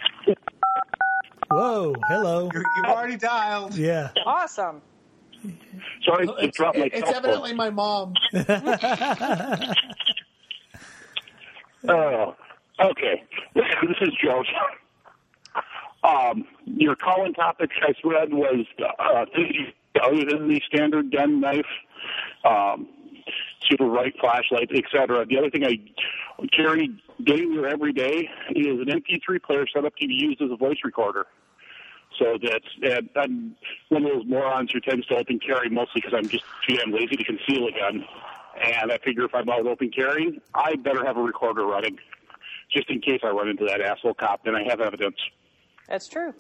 Whoa. Hello. You're, you've already dialed. Yeah. Awesome. sorry to It's, drop my it's cell phone. evidently my mom. Oh, okay. This is Joe. Um, your calling topics I read was uh, things other than the standard gun, knife, um, super bright flashlight, et cetera. The other thing I carry daily or every day is an M P three player set up to be used as a voice recorder. So that's, and I'm one of those morons who tends to open carry mostly because I'm just too damn lazy to conceal a gun. And I figure if I'm out open carrying, I better have a recorder running, just in case I run into that asshole cop. Then I have evidence. That's true.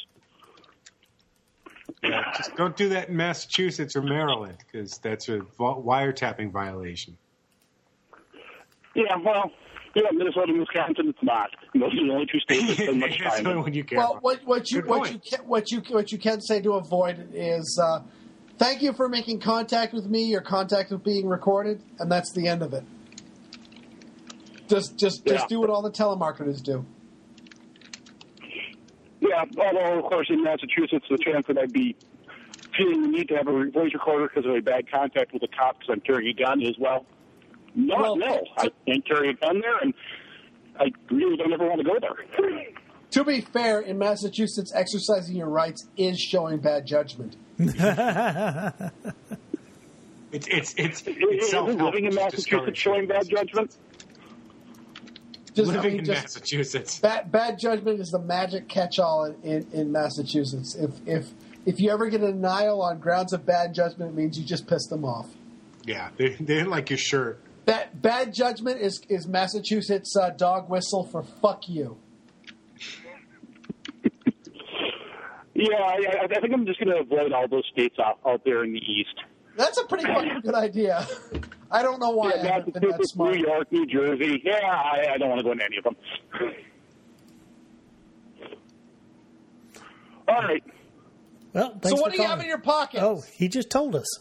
Yeah, just don't do that in Massachusetts or Maryland because that's a wiretapping violation. Yeah, well, yeah, Minnesota and Wisconsin, it's not. Those are the only two states that spend much That's time the in. only one you care Well, about. what, what you Good what point. you can, what you what you can say to avoid it is, uh, thank you for making contact with me. Your contact is being recorded, and that's the end of it. Just just Yeah. just do what all the telemarketers do. Yeah, although, of course, in Massachusetts, the chance that I'd be feeling the need to have a voice recorder because of a bad contact with a cop because I'm carrying a gun is, well, not, Well, no. I can't carry a gun there, and I really don't ever want to go there. To be fair, in Massachusetts, exercising your rights is showing bad judgment. It's it's it's, Is it's self-help, living in which is Massachusetts discouraged. showing bad judgment? Just, I Living mean, in just Massachusetts. bad, bad judgment is the magic catch-all in, in, in Massachusetts. If if if you ever get a denial on grounds of bad judgment, it means you just pissed them off. Yeah, they they didn't like your shirt. Bad, bad judgment is, is Massachusetts' uh, dog whistle for fuck you. Yeah, I, I think I'm just going to avoid all those states out, out there in the east. That's a pretty fucking good idea. I don't know why Yeah, I haven't been that Massachusetts, smart. New York, New Jersey. Yeah, I, I don't want to go into any of them. All right. Well, thanks So what for do you have calling. in your pocket? Oh, he just told us.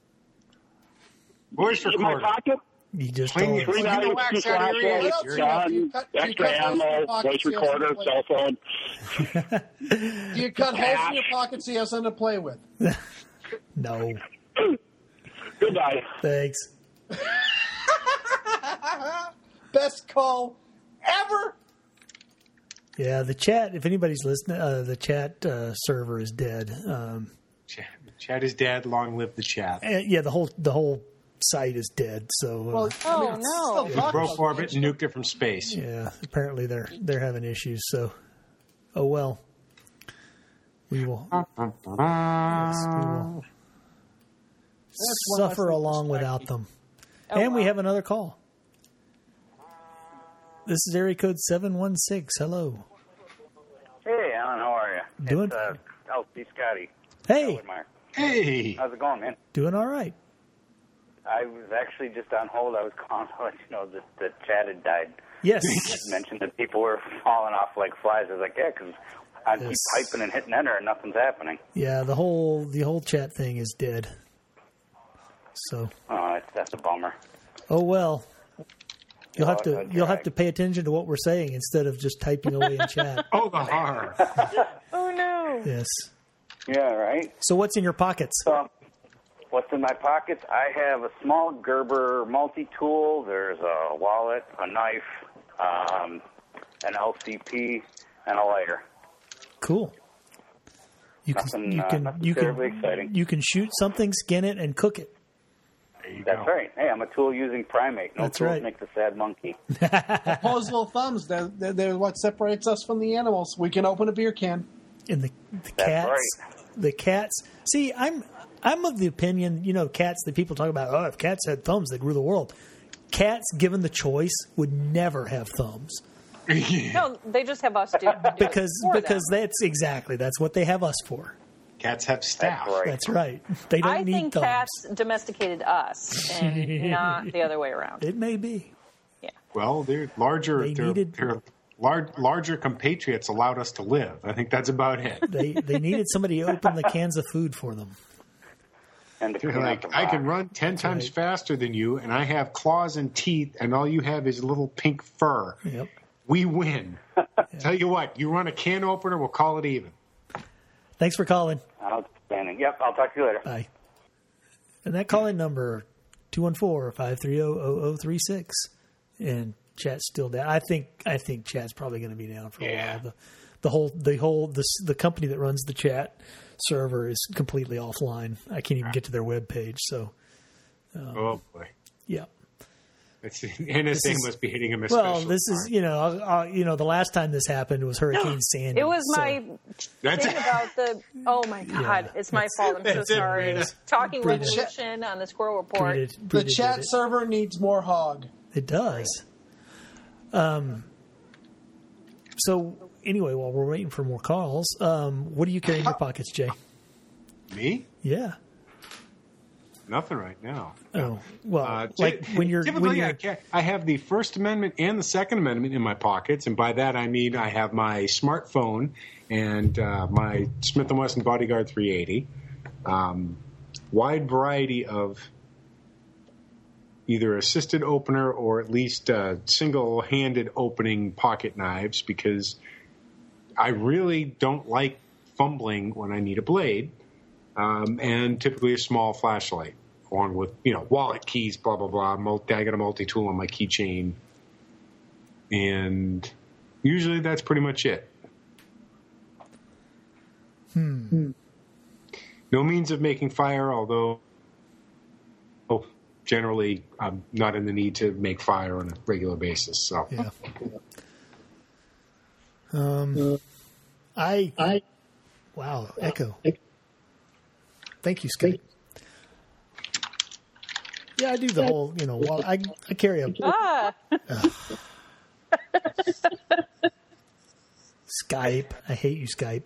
Voice In my recorder. pocket, He just Clean told your- us. three Get the knives, wax two out of your flashlights, ears. What else do you have? Do you gun, cut- do you extra cut holes in your ammo, pocket voice so you have recorder, something to cell phone. Do you cut holes in your pocket so you have something to play with? No. Goodbye. Thanks. Best call ever. Yeah, the chat, if anybody's listening, uh, the chat uh, server is dead. Um, Chad, Chad is dead. Long live the chat. and yeah, the whole the whole site is dead. So uh, Well, Oh, I mean, it's no. still We talking broke about orbit it. and nuked it from space. yeah, apparently they're they're having issues. So, oh well. We will, yes, we will That's one less suffer thing along to without expect. them. Oh, and we wow. have another call. This is area code seven one six. Hello. Hey, Alan, how are you? Doing- It's, uh, L C Scotty. Hey, Whitmire. Hey, How's it going, man? doing all right. I was actually just on hold. I was calling to let you know that the chat had died. Yes. You mentioned that people were falling off like flies. I was like, yeah, because I keep Yes. typing and hitting enter and nothing's happening. Yeah, the whole the whole chat thing is dead. So, Oh, it's, that's a bummer. oh well. You'll have to Well, you'll have okay. to pay attention to what we're saying instead of just typing away in chat. oh the horror! Oh, no. Yes. Yeah, right? So what's in your pockets? So, what's in my pockets? I have a small Gerber multi-tool. There's a wallet, a knife, um, an L C P, and a lighter. Cool. You can Nothing, you uh, can nothing you terribly can exciting. you can shoot something, skin it, and cook it. There you That's go. right. Hey, I'm a tool-using primate. No That's tools right. make the sad monkey. Opposable thumbs. They're, they're, they're what separates us from the animals. We can open a beer can. And the, the That's cats, right. the cats. See, I'm I'm of the opinion, you know, cats that people talk about. Oh, if cats had thumbs, they'd rule the world. Cats, given the choice, would never have thumbs No, they just have us do, do it because for because them. that's exactly that's what they have us for. Cats have staff. That's right. That's right. They don't I need think thumbs. cats domesticated us and not the other way around. It may be. Yeah. Well, they're larger. They they're, needed- they're large, larger compatriots allowed us to live. I think that's about it. They they needed somebody to open the cans of food for them. And to They're clean like, up the I can box. run ten times right. faster than you, and I have claws and teeth, and all you have is little pink fur. Yep. We win. Tell you what, you run a can opener, we'll call it even. Thanks for calling. Outstanding. Yep, I'll talk to you later. Bye. And that call-in number, two one four, five three zero, zero zero three six. And chat's still down. I think I think chat's probably going to be down for a Yeah. while. The, the whole the whole the the company that runs the chat server is completely offline. I can't even get to their web page. So um, Oh, boy. yeah. It's, N S A is- must be hitting him Well, especially this is hard. you know uh, you know the last time this happened was Hurricane Sandy. It was so- my That's thing it. about the. Oh my God! Yeah, it's my fault. I'm so that's it, sorry. Brita. Talking Brita. revolution on the Squirrel Report. Brita- The Brita did chat it. server needs more hog. It does. Um. So anyway, while we're waiting for more calls, um, what do you carry in your pockets, Jay? Me? Yeah. Nothing right now. Oh well, Uh, like ty- when you're typically, when you're I, ca- I have the First Amendment and the Second Amendment in my pockets, and by that I mean I have my smartphone and uh, my Smith and Wesson Bodyguard three eighty, um, wide variety of either assisted opener or at least uh, single-handed opening pocket knives, because I really don't like fumbling when I need a blade, um, and typically a small flashlight. On with, you know, wallet, keys, blah, blah, blah. Multi, I got a multi-tool on my keychain. And usually that's pretty much it. Hmm. No means of making fire, although oh, generally I'm not in the need to make fire on a regular basis. So Yeah. Um, I, I, wow, echo. Thank you, Skype. Yeah, I do the whole, you know, while I, I carry a Ah, Skype. I hate you, Skype.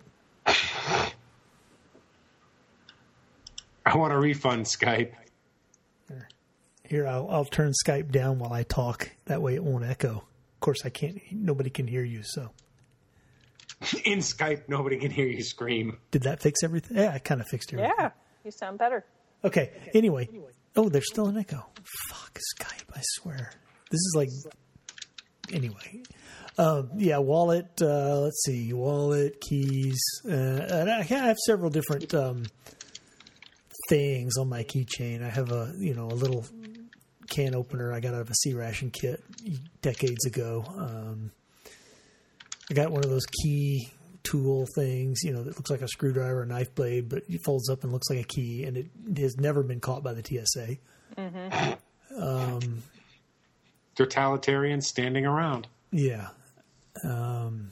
I want a refund, Skype. Here, I'll, I'll turn Skype down while I talk. That way it won't echo. Of course, I can't, nobody can hear you, so. In Skype, nobody can hear you scream. Did that fix everything? Yeah, I kind of fixed everything. yeah. You sound better. Okay, anyway. Oh, there's still an echo. Fuck, Skype, I swear. This is like, anyway. Um, yeah, wallet, uh, let's see, wallet, keys. Uh, and I have several different um, things on my keychain. I have a, you know, a little can opener I got out of a sea ration kit decades ago. Um, I got one of those key tool things, you know, that looks like a screwdriver, a knife blade, but it folds up and looks like a key, and it has never been caught by the T S A. Mm-hmm. Um, Totalitarians standing around. yeah. Um,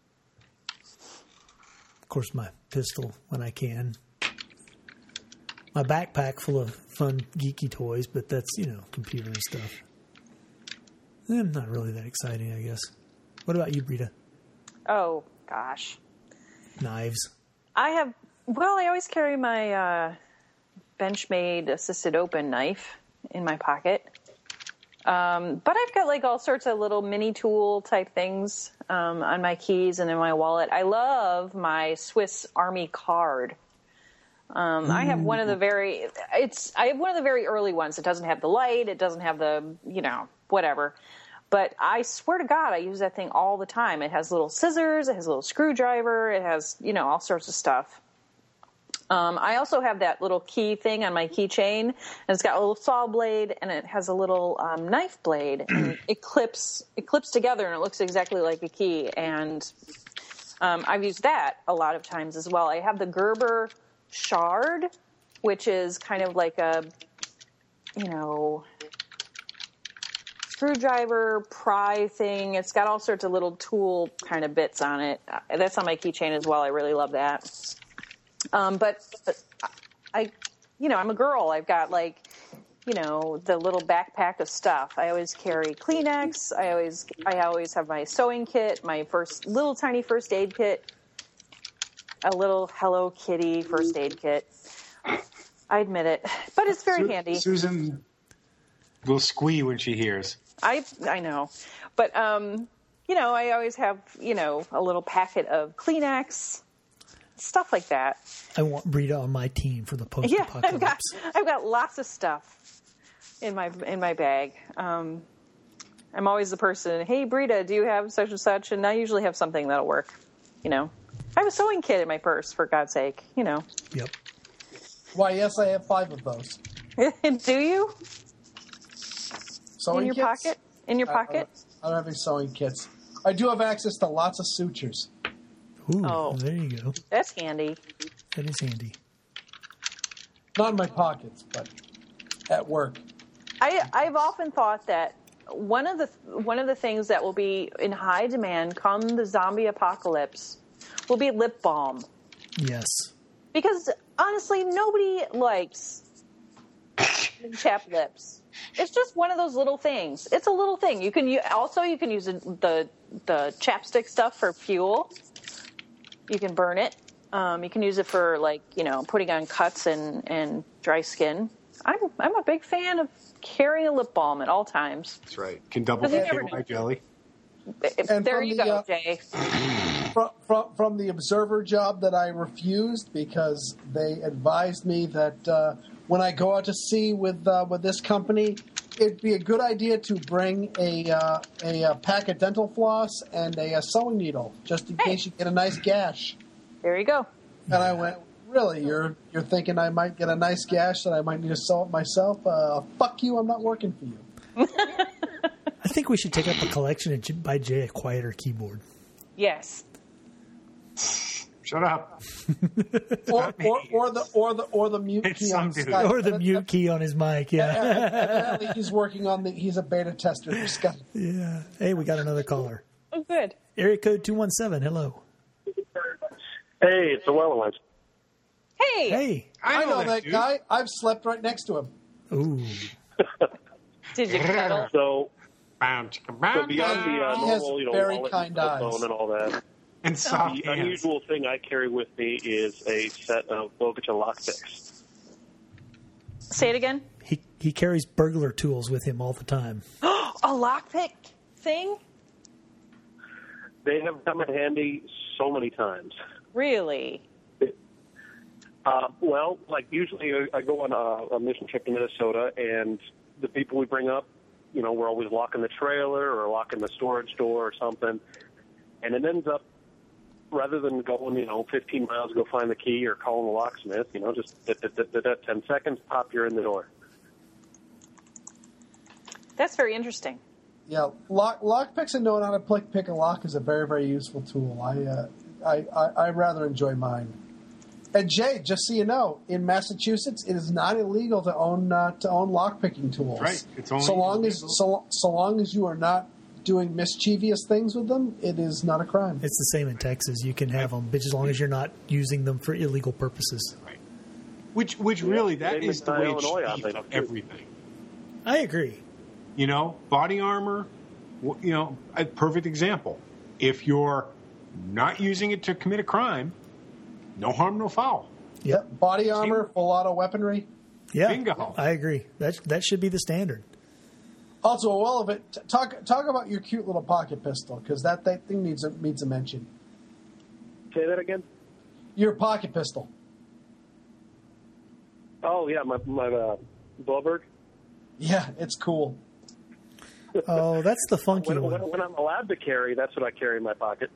of course, my pistol when I can. My backpack full of fun, geeky toys, but that's, you know, computer and stuff. Eh, not really that exciting, I guess. What about you, Brita? Oh gosh. Knives. I have, well, I always carry my uh, Benchmade assisted open knife in my pocket. Um, but I've got like all sorts of little mini tool type things um, on my keys and in my wallet. I love my Swiss Army card. Um, I have one of the very, it's, I have one of the very early ones. It doesn't have the light. It doesn't have the, you know, whatever. But I swear to God, I use that thing all the time. It has little scissors. It has a little screwdriver. It has, you know, all sorts of stuff. Um, I also have that little key thing on my keychain, and it's got a little saw blade, and it has a little um, knife blade, and it clips it clips together, and it looks exactly like a key. And um, I've used that a lot of times as well. I have the Gerber Shard, which is kind of like a, you know, screwdriver pry thing. It's got all sorts of little tool kind of bits on it. That's on my keychain as well. I really love that. Um, but, but I, you know, I'm a girl. I've got like, you know, the little backpack of stuff. I always carry Kleenex. I always, I always have my sewing kit, my first little tiny first aid kit, a little Hello Kitty first aid kit. I admit it, but it's very Su- handy. Susan will squee when she hears. I, I know, but, um, you know, I always have, you know, a little packet of Kleenex, stuff like that. I want Brita on my team for the Yeah, post-apocalypse. I've got I've got lots of stuff in my in my bag. Um, I'm always the person, hey, Brita, do you have such and such? And I usually have something that'll work, you know. I have a sewing kit in my purse, for God's sake, you know. Yep. Why, yes, I have five of those. Do you? Sewing in your kits? pocket? In your I- pocket? I don't have any sewing kits. I do have access to lots of sutures. Ooh, Oh. there you go. That's handy. That is handy. Not in my pockets, but at work. I I've often thought that one of the one of the things that will be in high demand come the zombie apocalypse will be lip balm, Yes. because honestly nobody likes chapped lips. It's just one of those little things. It's a little thing. You can u- also you can use the the chapstick stuff for fuel. You can burn it. Um, you can use it for, like, you know, putting on cuts and, and dry skin. I'm I'm a big fan of carrying a lip balm at all times. That's right. Can double Because you dip never in my know. jelly. And There from you the, go, uh, Jay. From, from, from the observer job that I refused because they advised me that uh, when I go out to sea with uh, with this company, it'd be a good idea to bring a uh, a, uh pack of dental floss and a, uh sewing needle just in Hey. case you get a nice gash. There you go. And I went, really? You're you're thinking I might get a nice gash that I might need to sew it myself? Uh, fuck you! I'm not working for you. I think we should take up a collection and j- buy Jay a quieter keyboard. Yes. Shut up. Or, or, or the or the or the mute It's key on some dude. Skype. Or the mute key on his mic, yeah. Apparently, he's working on the. He's a beta tester for Skype. Yeah. Hey, we got another caller. Oh, good. Area code two one seven, hello. Hey, it's the Welllands. Hey. Hey. I know that dude. guy. I've slept right next to him. Ooh. Did you cuddle? So, Bam, chicka, so bam, beyond the uh, He has normal, you know, very wallet kind and cell eyes. phone and all that, and soft the hands. unusual thing I carry with me is a set of Bogota lockpicks. Say it again. He he carries burglar tools with him all the time. A lockpick thing? They have come in handy so many times. Really? Uh, well, like usually I- I go on a, a mission trip to Minnesota, and the people we bring up, you know, we're always locking the trailer or locking the storage door or something, and it ends up, rather than going, you know, fifteen miles to go find the key or calling the locksmith, you know, just da, da, da, da, da, ten seconds, pop, you're in the door. That's very interesting. Yeah, lock lock picks and knowing how to pick, pick a lock is a very very useful tool. I uh, I, I I rather enjoy mine. And Jay, just so you know, in Massachusetts, it is not illegal to own uh, to own lock picking tools. Right. It's only so long as illegal. so so long as you are not doing mischievous things with them, it is not a crime. It's the same in Texas. You can have them, but as long as you're not using them for illegal purposes. Right. Which, which really, that Same is in the way it Illinois, I should be think, for too. everything. I agree. You know, body armor, wh- you know, a perfect example. If you're not using it to commit a crime, no harm, no foul. Yep. Body armor, full auto weaponry. Yeah. Bingo. I agree. That that should be the standard. Also, well of it. T- talk talk about your cute little pocket pistol because that, that thing needs a needs a mention. Say that again? Your pocket pistol. Oh, yeah, my, my uh, Bluebird. Yeah, it's cool. Oh, that's the funky When, when, one. when I'm allowed to carry, that's what I carry in my pocket.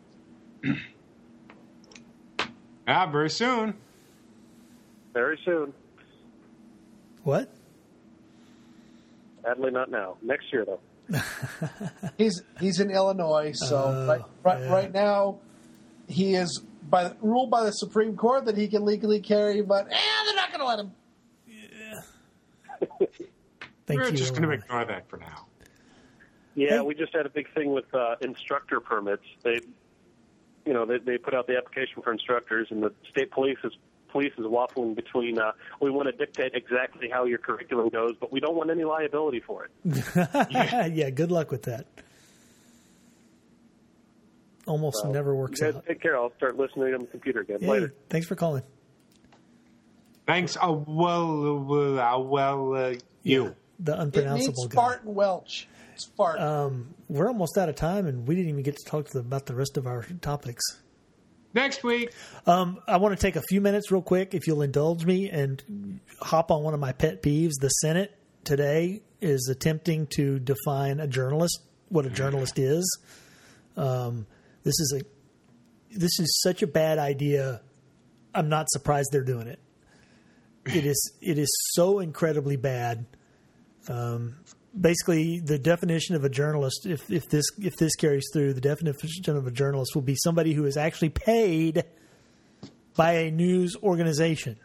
Ah, very soon. Very soon. What? Sadly, not now. Next year, though. He's he's in Illinois, so Oh, right right, yeah. right now he is by ruled by the Supreme Court that he can legally carry, but eh, they're not going to let him. Thank We're you. just going to Illinois. ignore that for now. Yeah, Hey. we just had a big thing with uh, instructor permits. They, you know, they, they put out the application for instructors, and the state police is police is waffling between. Uh, we want to dictate exactly how your curriculum goes, but we don't want any liability for it. yeah, good luck with that. Almost So, never works you guys out. take care. I'll start listening on the computer again Hey, later. thanks for calling. Thanks. Oh, well, uh, well, uh, well uh, you. The It means unpronounceable guy. Spartan Welch. It's fart. Um, we're almost out of time, and we didn't even get to talk to the, about the rest of our topics. Next week. Um, I want to take a few minutes real quick, if you'll indulge me, and hop on one of my pet peeves. The Senate today is attempting to define a journalist, what a journalist is. Um, this is a this is such a bad idea. I'm not surprised they're doing it. It is it is so incredibly bad. Um, basically, the definition of a journalist, if if this if this carries through, the definition of a journalist will be somebody who is actually paid by a news organization.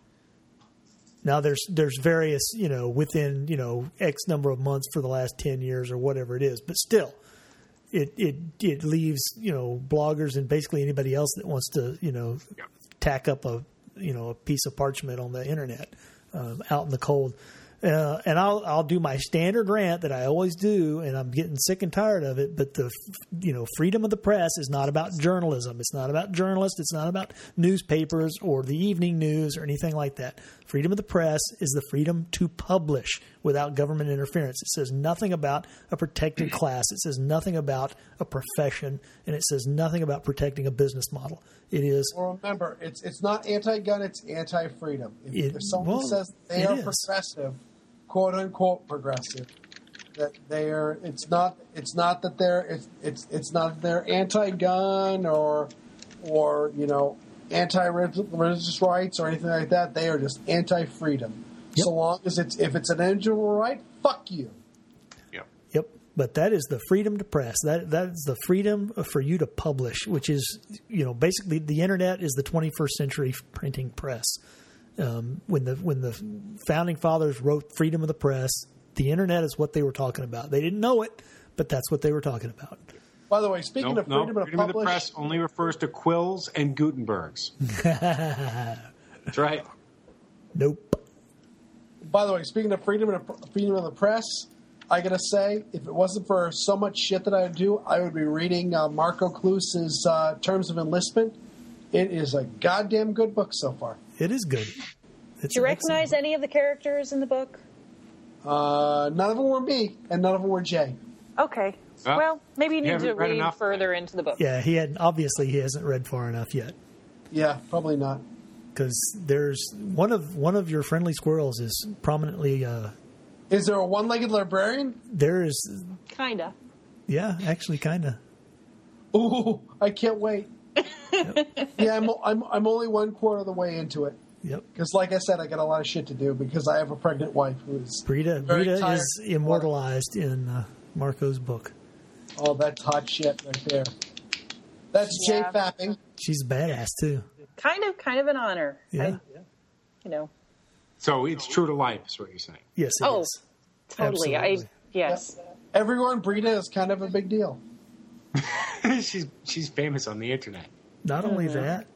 Now, there's there's various, you know, within, you know, X number of months for the last ten years or whatever it is, but still, it it it leaves, you know, bloggers and basically anybody else that wants to, you know, tack up a you know a piece of parchment on the internet um, out in the cold. Uh, and I'll I'll do my standard rant that I always do, and I'm getting sick and tired of it. But the you know freedom of the press is not about journalism. It's not about journalists. It's not about newspapers or the evening news or anything like that. Freedom of the press is the freedom to publish without government interference. It says nothing about a protected class. It says nothing about a profession, and it says nothing about protecting a business model. It is. Well, remember, it's it's not anti-gun. It's anti-freedom. If, It- if someone well, says they it are is. progressive, quote unquote progressive, that they are. It's not. It's not that they're. It's it's it's not that they're anti-gun or or you know anti-religious rights or anything like that. They are just anti-freedom. Yep. So long as it's if it's an individual right, fuck you. Yep, but that is the freedom to press. That that is the freedom for you to publish, which is, you know, basically the internet is the twenty-first century printing press. Um, when the when the founding fathers wrote freedom of the press, the internet is what they were talking about. They didn't know it, but that's what they were talking about. By the way, speaking No, of freedom, no, of freedom of the publish, press only refers to Quills and Gutenbergs. That's right. Nope. By the way, speaking of freedom of freedom of the press, I gotta say, if it wasn't for so much shit that I do, I would be reading uh, Marco Cluse's uh, Terms of Enlistment. It is a goddamn good book so far. It is good. Do you recognize any of the characters in the book? Uh, none of them were me, and none of them were Jay. Okay. Well, Well, maybe you you need haven't to read read enough. further into the book. Yeah, he had obviously he hasn't read far enough yet. Yeah, probably not. Because there's one of one of your friendly squirrels is prominently. Uh, Is there a one-legged librarian? there is, Kinda. yeah, actually, kind of. Ooh, I can't wait. Yeah, I'm, I'm I'm only one quarter of the way into it. Yep. Because, like I said, I got a lot of shit to do because I have a pregnant wife who's Brita, very Brita tired. is immortalized in uh, Marco's book. Oh, that's hot shit right there. That's Jay Yeah. fapping. She's badass too. Kind of, kind of an honor. Yeah. I, you know. So it's true to life, is what you're saying. Yes. it oh, is. totally. Absolutely. I yes. Everyone, Brita is kind of a big deal. she's she's famous on the internet. Not only Mhm. that,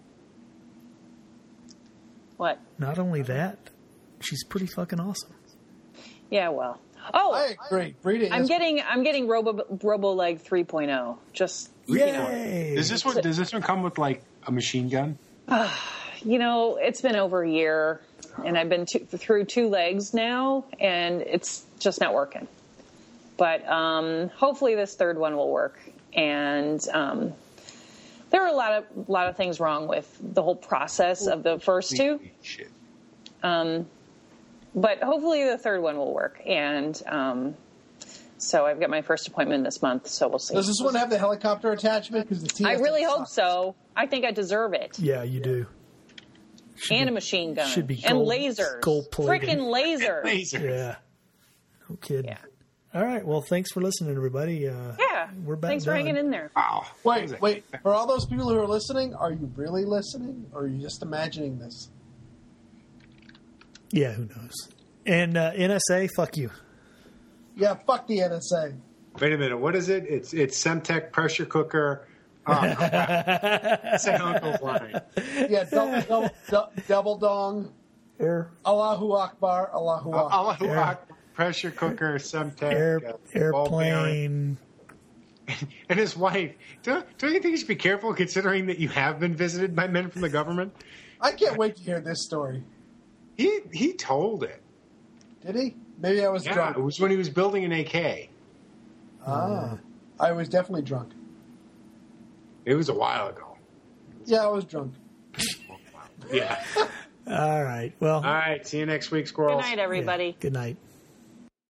What? not only that, she's pretty fucking awesome. Yeah. Well. Oh, I agree. Brita I'm is. getting I'm getting Robo RoboLeg three point oh. Just you know. Does this one does this one come with like a machine gun? You know, it's been over a year, and I've been two, through two legs now, and it's just not working. But um, hopefully, this third one will work. And um, there are a lot of lot of things wrong with the whole process of the first two. Um, but hopefully, the third one will work. And um, so I've got my first appointment this month. So we'll see. Does this one have the helicopter attachment? Because the T I S really sucks. hope so. I think I deserve it. Yeah, you do. And a machine gun. should be and gold- lasers. gold-plated. Freaking lasers. Yeah. No kidding. All right. Well, thanks for listening, everybody. Uh, Yeah. We're back Thanks for done. hanging in there. Wow. Wait, wait. For all those people who are listening, are you really listening, or are you just imagining this? Yeah, who knows? And uh, N S A, fuck you. Yeah, fuck the N S A. Wait a minute. What is it? It's it's Semtech pressure cooker. Oh, crap. Say Uncle's line. Yeah, double, double, du- double dong. Air, Allahu Akbar, Allahu Akbar. Allahu Akbar, pressure cooker, Semtech, air, uh, ball bearing. airplane. And his wife. Do, do you think you should be careful considering that you have been visited by men from the government? I can't wait to hear this story. He he told it. Did he? Maybe I was Yeah, drunk. it was when he was building an A K. Ah, I was definitely drunk. It was a while ago. Yeah, I was drunk. Yeah. All right. Well. All right. See you next week, squirrels. Good night, everybody. Yeah, good night.